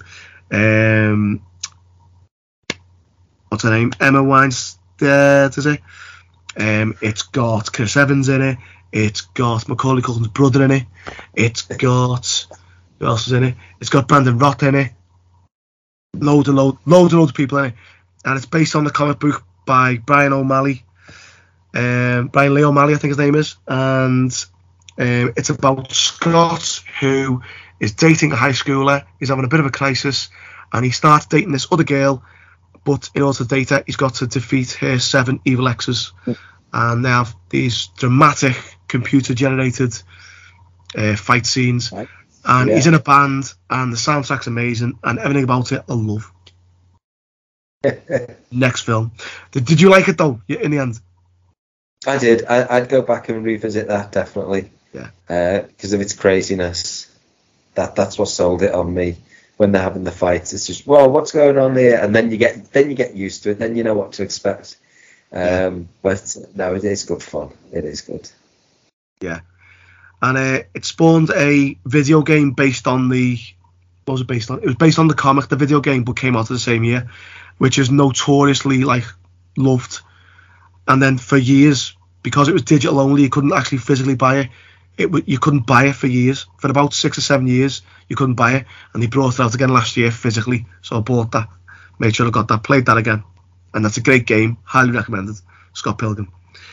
What's her name? Emma Weinstein, is it? It's got Chris Evans in it. It's got Macaulay Culkin's brother in it. It's got... Who else is in it? It's got Brandon Roth in it. Loads of people in it. And it's based on the comic book by Brian Lee O'Malley, I think his name is. And it's about Scott, who is dating a high schooler. He's having a bit of a crisis. And he starts dating this other girl. But in order to date her, he's got to defeat her 7 evil exes. And they have these dramatic computer-generated fight scenes. Right. And he's in a band, and the soundtrack's amazing, and everything about it I love. Next film. Did you like it, though, in the end? I did. I'd go back and revisit that, definitely. Yeah. Because of its craziness. That's what sold it on me. When they're having the fights, it's just, well, what's going on here? And then you get used to it. Then you know what to expect. But no, it is good fun. It is good. Yeah. And it spawned a video game based on the... What was it based on? It was based on the comic, the video game, but came out the same year, which is notoriously, loved. And then for years, because it was digital only, you couldn't actually physically buy it. You couldn't buy it for years. For about 6 or 7 years, you couldn't buy it. And they brought it out again last year physically. So I bought that, made sure I got that, played that again. And that's a great game. Highly recommended. Scott Pilgrim.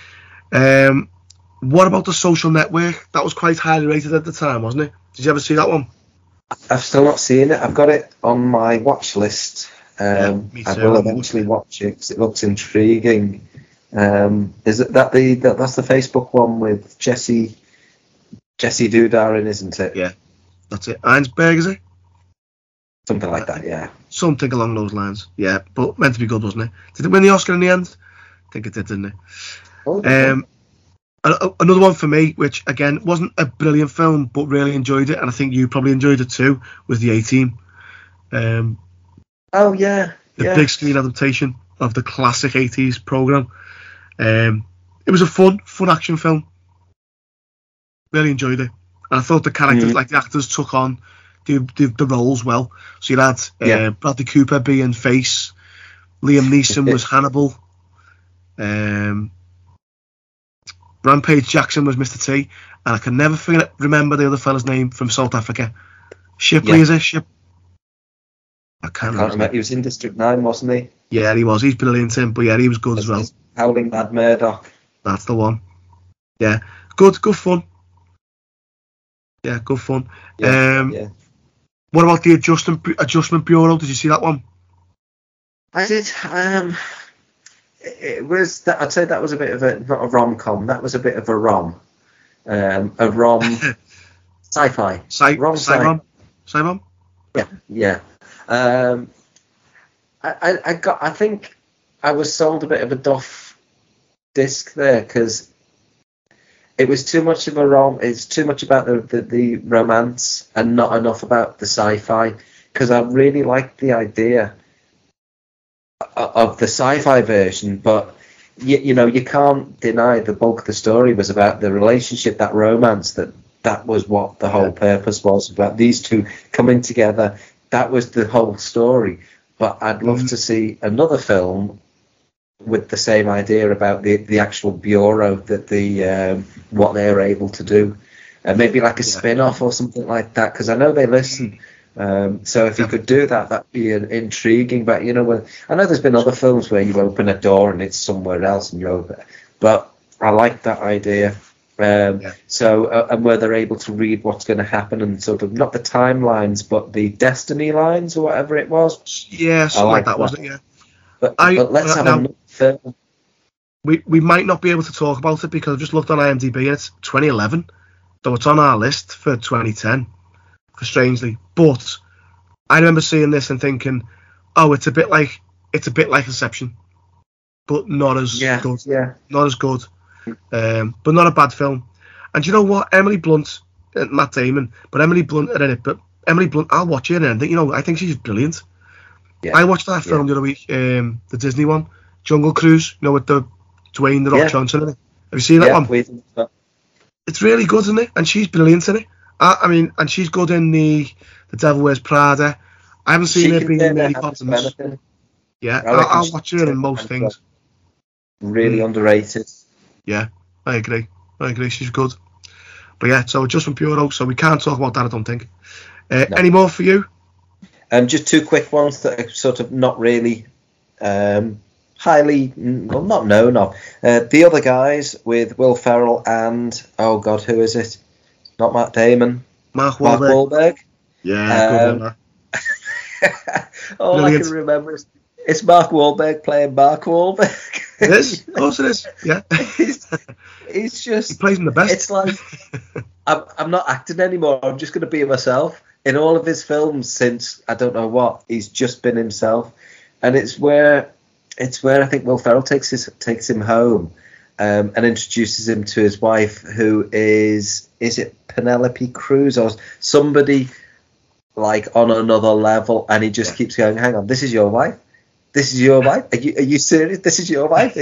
What about The Social Network? That was quite highly rated at the time, wasn't it? Did you ever see that one? I've still not seen it. I've got it on my watch list. I will eventually watch it because it looks intriguing. Is it that's the Facebook one with Jesse Dudar in, isn't it? Yeah, that's it. Einsberg, is it? Something like that, yeah. Something along those lines, yeah. But meant to be good, wasn't it? Did it win the Oscar in the end? I think it did, didn't it? Oh, another one for me, which again wasn't a brilliant film, but really enjoyed it, and I think you probably enjoyed it too, was The A-Team. Oh yeah, the big screen adaptation of the classic 80s program. It was a fun action film. Really enjoyed it, and I thought the characters, like the actors, took on the roles well. So you had Bradley Cooper being Face, Liam Neeson was Hannibal. Rampage Jackson was Mr. T, and I can never remember the other fella's name from South Africa. Shipley, is it? I can't remember. He was in District 9, wasn't he? Yeah, he was. He's brilliant, but yeah, he was good as well. Howling Mad Murdoch. That's the one. Yeah, good fun. Yeah, good fun. Yeah. What about the Adjustment Bureau? Did you see that one? I did. It was. I'd say that was a bit of not a rom-com. That was a bit of a rom. A rom Sci-fi. Wrong sci-fi. Yeah. I think I was sold a bit of a doff disc there because it was too much of it's too much about the romance and not enough about the sci-fi, because I really liked the idea of the sci-fi version, but you can't deny the bulk of the story was about the relationship, that romance, that was what the whole purpose was, about these two coming together. That was the whole story. But I'd love to see another film with the same idea about the actual bureau, that what they're able to do, maybe like a spin-off or something like that, because I know they listen. So if you could do that, that'd be intriguing. But I know there's been other films where you open a door and it's somewhere else, and you open. But I like that idea. So and where they're able to read what's going to happen, and sort of not the timelines but the destiny lines or whatever it was. Yeah, something like that, wasn't it? Yeah. But let's have another film. We might not be able to talk about it because I've just looked on IMDb and it's 2011, though it's on our list for 2010, strangely. But I remember seeing this and thinking, oh, it's a bit like Inception, but not as good. Yeah. Not as good. But not a bad film. And you know what? Emily Blunt, Matt Damon, but Emily Blunt are in it. But Emily Blunt, I'll watch it and think, I think she's brilliant. Yeah. I watched that film the other week, the Disney one, Jungle Cruise, with the Dwayne The Rock Johnson in it. Have you seen that one? It's really good, isn't it? And she's brilliant in it. I mean, and she's good in the Devil Wears Prada. I haven't seen her being in Mary Poppins. Yeah, I'll watch her in most things. Really underrated. Yeah, I agree. She's good. But yeah, so just from Bureau, so we can't talk about that, I don't think. No. Any more for you? Just two quick ones that are sort of not really highly, not known of. The Other Guys with Will Ferrell and, oh God, who is it? Not Matt Damon. Mark Wahlberg. Yeah, good. All I can remember is it's Mark Wahlberg playing Mark Wahlberg. It is. Of course it is. Yeah. He's just... He plays him the best. It's like, I'm not acting anymore. I'm just going to be myself. In all of his films since, I don't know what, he's just been himself. And it's where I think Will Ferrell takes him home and introduces him to his wife, who is it Penelope Cruz or somebody like on another level, and he just keeps going, hang on, this is your wife? This is your wife? Are you serious? This is your wife?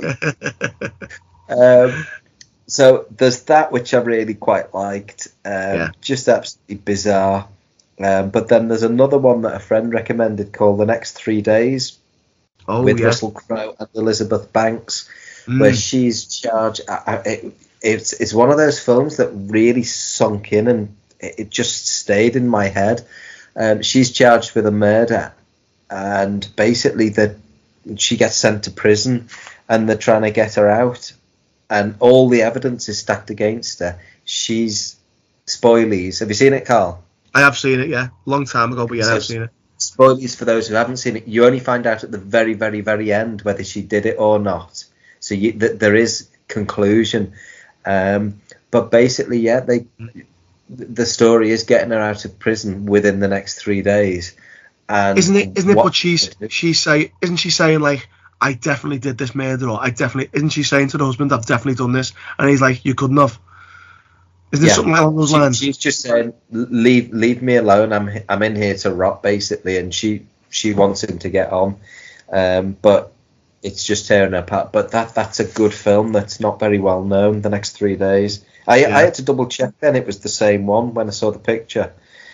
So there's that, which I really quite liked. Just absolutely bizarre. But then there's another one that a friend recommended called The Next 3 Days with Russell Crowe and Elizabeth Banks, where she's charged. It's one of those films that really sunk in and it just stayed in my head. She's charged with a murder, and basically she gets sent to prison and they're trying to get her out, and all the evidence is stacked against her. She's spoilies. Have you seen it, Carl? I have seen it, yeah. Long time ago, but I've seen it. Spoilies for those who haven't seen it. You only find out at the very, very, very end whether she did it or not. So there is conclusion. But basically, the story is getting her out of prison within the next 3 days. And isn't it? But isn't she saying like, I definitely did this murder, or isn't she saying to the husband, I've definitely done this, and he's like, you couldn't have. Isn't there something along those lines? She's just saying, leave me alone. I'm in here to rot, basically, and she wants him to get on, but it's just tearing her apart. But that's a good film that's not very well known. The Next 3 Days. I had to double check then it was the same one when I saw the picture.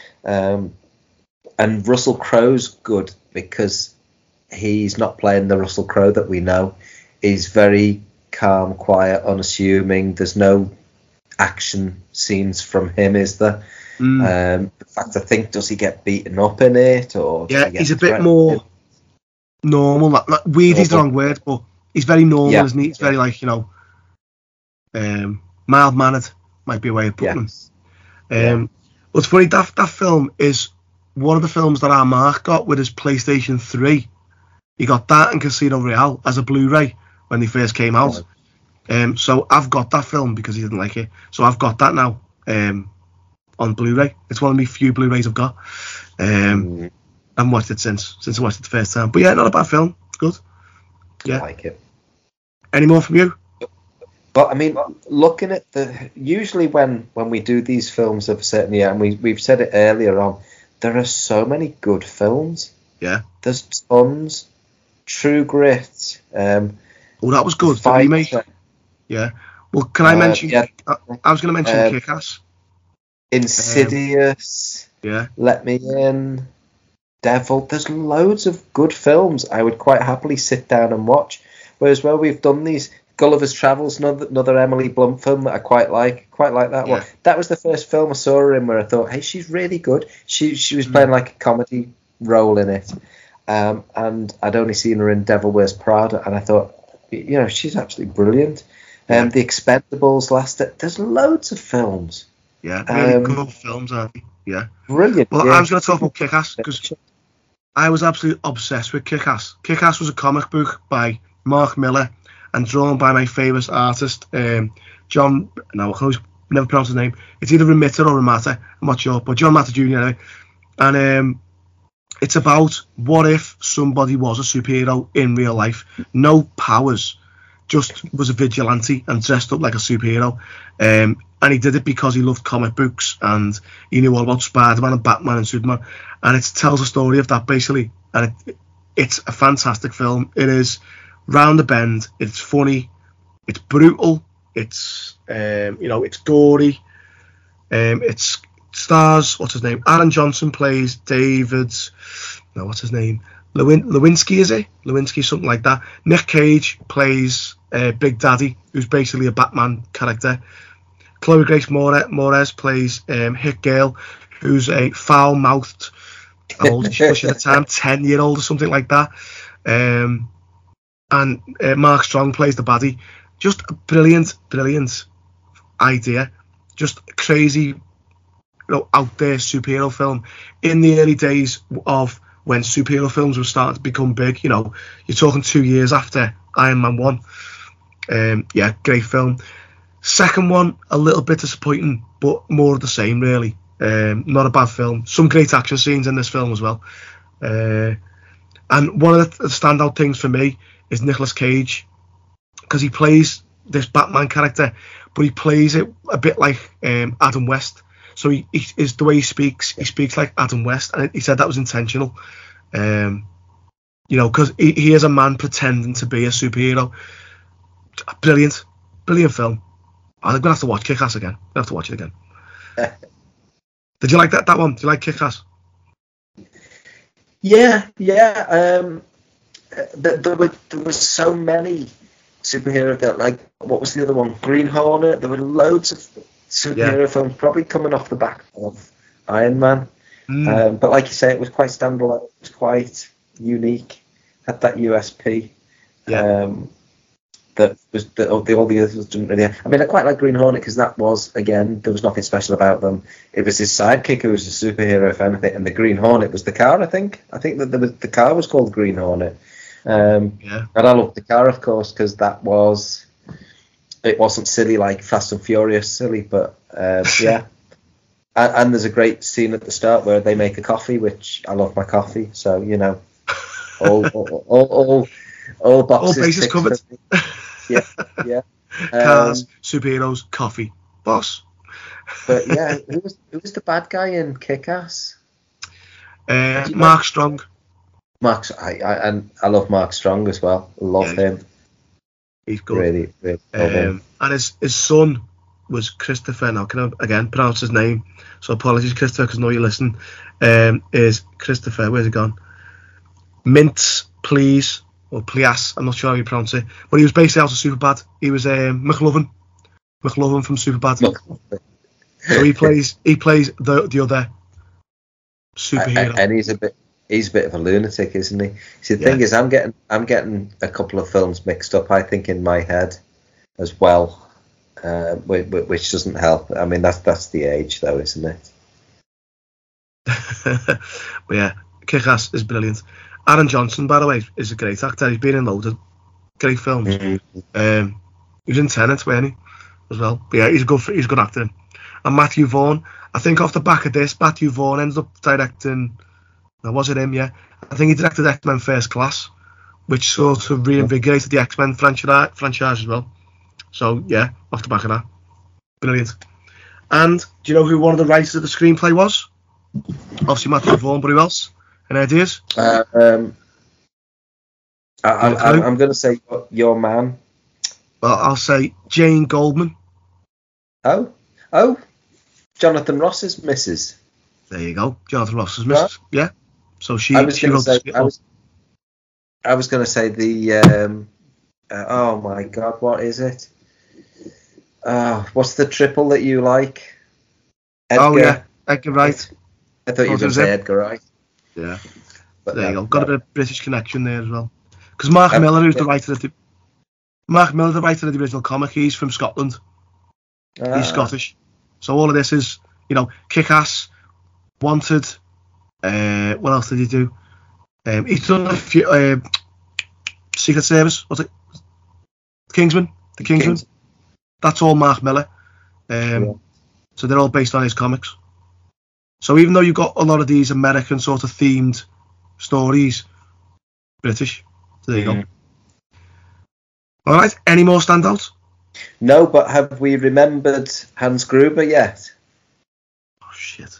And Russell Crowe's good because he's not playing the Russell Crowe that we know. He's very calm, quiet, unassuming. There's no action scenes from him, is there? In fact, I think, does he get beaten up in it? Or he's a bit more normal. Not weird is the wrong word, but he's very normal, isn't he? He's very mild-mannered, might be a way of putting him. But it's funny, that film is one of the films that our Mark got with his PlayStation 3. He got that and Casino Royale as a Blu-ray when they first came out. So I've got that film because he didn't like it. So I've got that now. on Blu-ray. It's one of my few Blu-rays I've got. I haven't watched it since I watched it the first time. But yeah, not a bad film. It's good. Yeah. I like it. Any more from you? But I mean, looking at usually when we do these films of a certain year, and we've said it earlier on, there are so many good films. Yeah. There's tons. True Grit. That was good. The remake. Yeah. Well, can I mention? Yeah. I was going to mention Kick-Ass. Insidious. Yeah. Let Me In. Devil. There's loads of good films I would quite happily sit down and watch. Whereas where we've done these, Gulliver's Travels, another Emily Blunt film that I quite like that one. That was the first film I saw her in where I thought, hey, she's really good. She was playing like a comedy role in it. And I'd only seen her in Devil Wears Prada, and I thought, she's absolutely brilliant. The Expendables, there's loads of films. Yeah, really good films, aren't they? Yeah. Brilliant. Well, I was going to talk about Kick-Ass because I was absolutely obsessed with Kick-Ass. Kick-Ass was a comic book by Mark Miller and drawn by my favourite artist, John. No, I can never pronounce his name. It's either Romita or Romata. I'm not sure, but John Matter Jr. anyway. And it's about what if somebody was a superhero in real life, no powers, just was a vigilante and dressed up like a superhero. And he did it because he loved comic books and he knew all about Spider-Man and Batman and Superman. And it tells a story of that basically. And it's a fantastic film. It is round the bend. It's funny. It's brutal. It's it's gory. It's stars, what's his name? Aaron Johnson plays David. No, what's his name? Lewinsky, is he? Lewinsky, something like that. Nick Cage plays Big Daddy, who's basically a Batman character. Chloe Grace Moretz plays Hit Girl, who's a foul-mouthed, how old is she at the time? 10-year-old or something like that. And Mark Strong plays the baddie. Just a brilliant idea. Just crazy, out there superhero film in the early days of when superhero films were starting to become big. You're talking 2 years after Iron Man 1. Great film. Second one, a little bit disappointing, but more of the same, really. Not a bad film. Some great action scenes in this film as well. And one of the standout things for me is Nicolas Cage, because he plays this Batman character, but he plays it a bit like Adam West. So he is the way he speaks like Adam West, and he said that was intentional. Because he is a man pretending to be a superhero. Brilliant film. I'm gonna have to watch Kick-Ass again. I have to watch it again. Did you like that one? Did you like Kick-Ass? Yeah. There were so many superhero films. Like, what was the other one? Green Hornet. There were loads of superhero films, probably coming off the back of Iron Man. But like you say, it was quite standalone. It was quite unique. Had that USP. That was all the others didn't really. I mean, I quite like Green Hornet because that was, again, there was nothing special about them. It was his sidekick who was a superhero, if anything, and the Green Hornet was the car. I think that the car was called Green Hornet. And I loved the car, of course, because it wasn't silly like Fast and Furious silly, but yeah. And there's a great scene at the start where they make a coffee, which I love my coffee, so all boxes, all bases covered. Yeah. Cars, superheroes, coffee, boss. But yeah, who was the bad guy in Kick-Ass? Mark Strong. I love Mark Strong as well. Love him. He's good. Really love him. And his son was Christopher. Now, can I again pronounce his name? So apologies, Christopher, because I know you listen. Is Christopher? Where's he gone? Mintz, please. Or Plias, I'm not sure how you pronounce it, but he was based out of Superbad. He was McLovin from Superbad. So he plays the other superhero, and he's a bit of a lunatic, isn't he? See, the thing is, I'm getting a couple of films mixed up, I think, in my head as well, which doesn't help. I mean, that's the age, though, isn't it? But yeah, Kick-Ass is brilliant. Aaron Johnson, by the way, is a great actor. He's been in loads of great films. He was in Tenet, wasn't he, as well? But yeah, he's a good actor. and Matthew Vaughn. I think off the back of this, Matthew Vaughn ends up directing. Was it him? Yeah, I think he directed X-Men First Class, which sort of reinvigorated the X-Men franchise as well. So yeah, off the back of that, brilliant. And do you know who one of the writers of the screenplay was? Obviously Matthew Vaughn, but who else? Any ideas? I'm going to say your man. Well, I'll say Jane Goldman. Oh, Jonathan Ross's missus. There you go, Jonathan Ross's missus. Yeah. So she. I was going to say the. Oh my God, what is it? What's the triple that you like? Edgar. Oh yeah, Edgar Wright. I thought you were going to say Edgar Wright. Yeah. But there you go. Got a bit of British connection there as well. Because Mark Miller, who's the writer of the original comic, he's from Scotland. He's Scottish. So all of this is, Kick-Ass, Wanted. What else did he do? He's done a few. Secret Service. What's it? The Kingsman. That's all Mark Miller. So they're all based on his comics. So even though you've got a lot of these American sort of themed stories, British. So there you go. All right. Any more standouts? No, but have we remembered Hans Gruber yet? Oh shit.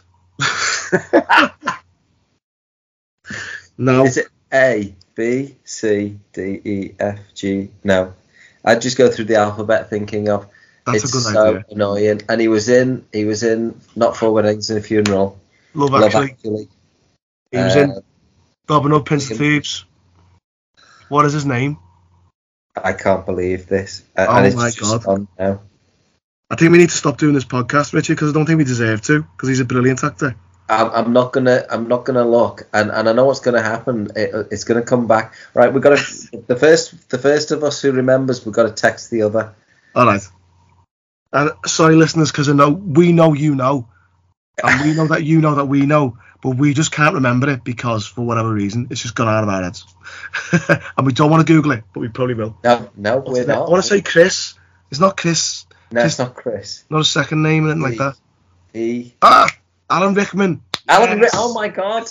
No. Is it A, B, C, D, E, F, G? No. I'd just go through the alphabet thinking of. That's it's a good so idea. Annoying. And he was in Not For Weddings and a Funeral. Love Actually. He was in Robin Hood, Prince of Thieves. What is his name? I can't believe this. Oh my God. Now. I think we need to stop doing this podcast, Richard, because I don't think we deserve to, because he's a brilliant actor. I'm not gonna look, and I know what's gonna happen. It's gonna come back. Right, we've got to the first of us who remembers. We've got to text the other. All right. And sorry, listeners, because I know we know you know, and we know that you know that we know, but we just can't remember it because for whatever reason it's just gone out of our heads, and we don't want to Google it, but we probably will. No, we're not. I want to say Chris. It's not Chris. No, it's not Chris. Not a second name or anything like that. Alan Rickman. Alan Rickman. Oh my God.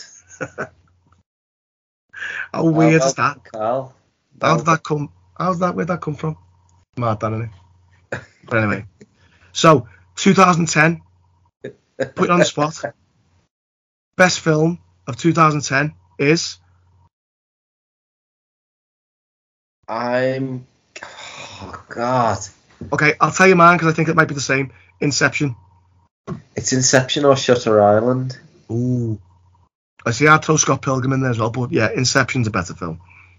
How weird is that? Carl. Where'd that come from? Mad, that, isn't it? But anyway. So, 2010. Put it on the spot. Best film of 2010 is? Oh God. Okay, I'll tell you mine because I think it might be the same. Inception. It's Inception or Shutter Island. Ooh. I see I'd throw Scott Pilgrim in there as well, but yeah, Inception's a better film.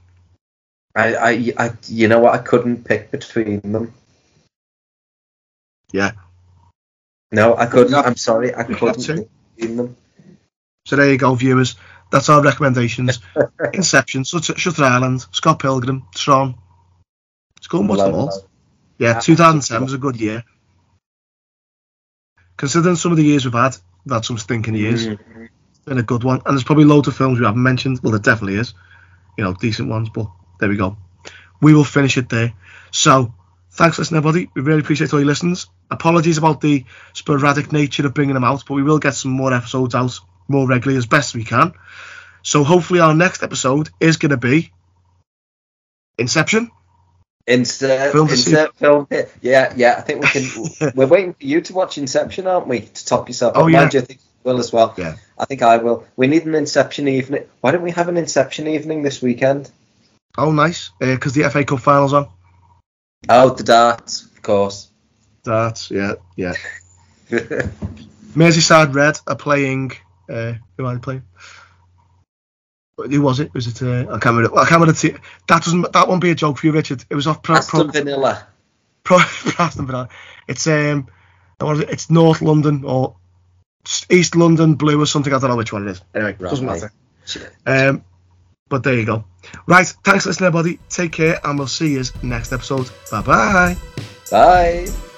I you know what? I couldn't pick between them. Yeah. No, I couldn't. I'm sorry, I couldn't pick between them. So there you go, viewers. That's our recommendations. Inception, Shutter Island, Scott Pilgrim, Tron. Let's go and watch them all. Yeah, 2010 was a good year. Considering some of the years we've had some stinking years. Mm-hmm. It's been a good one. And there's probably loads of films we haven't mentioned. Well, there definitely is. Decent ones, but there we go. We will finish it there. So, thanks for listening, everybody. We really appreciate all your listens. Apologies about the sporadic nature of bringing them out, but we will get some more episodes out more regularly as best we can. So, hopefully our next episode is going to be Inception. Insert film. Yeah. I think we can. We're waiting for you to watch Inception, aren't we? To top yourself. Oh yeah. Mind you, I think you will as well. Yeah. I think I will. We need an Inception evening. Why don't we have an Inception evening this weekend? Oh, nice. Because the FA Cup final's on. Oh, the darts, of course. Darts, yeah. Merseyside Red are playing. Who are they playing? Who was it? Was it? I can't remember. That won't be a joke for you, Richard. It was off Aston Vanilla. Aston Vanilla. It's It's North London or East London Blue or something. I don't know which one it is. Anyway, right, doesn't matter. Shit. But there you go. Right. Thanks for listening, everybody. Take care, and we'll see you next episode. Bye-bye. Bye.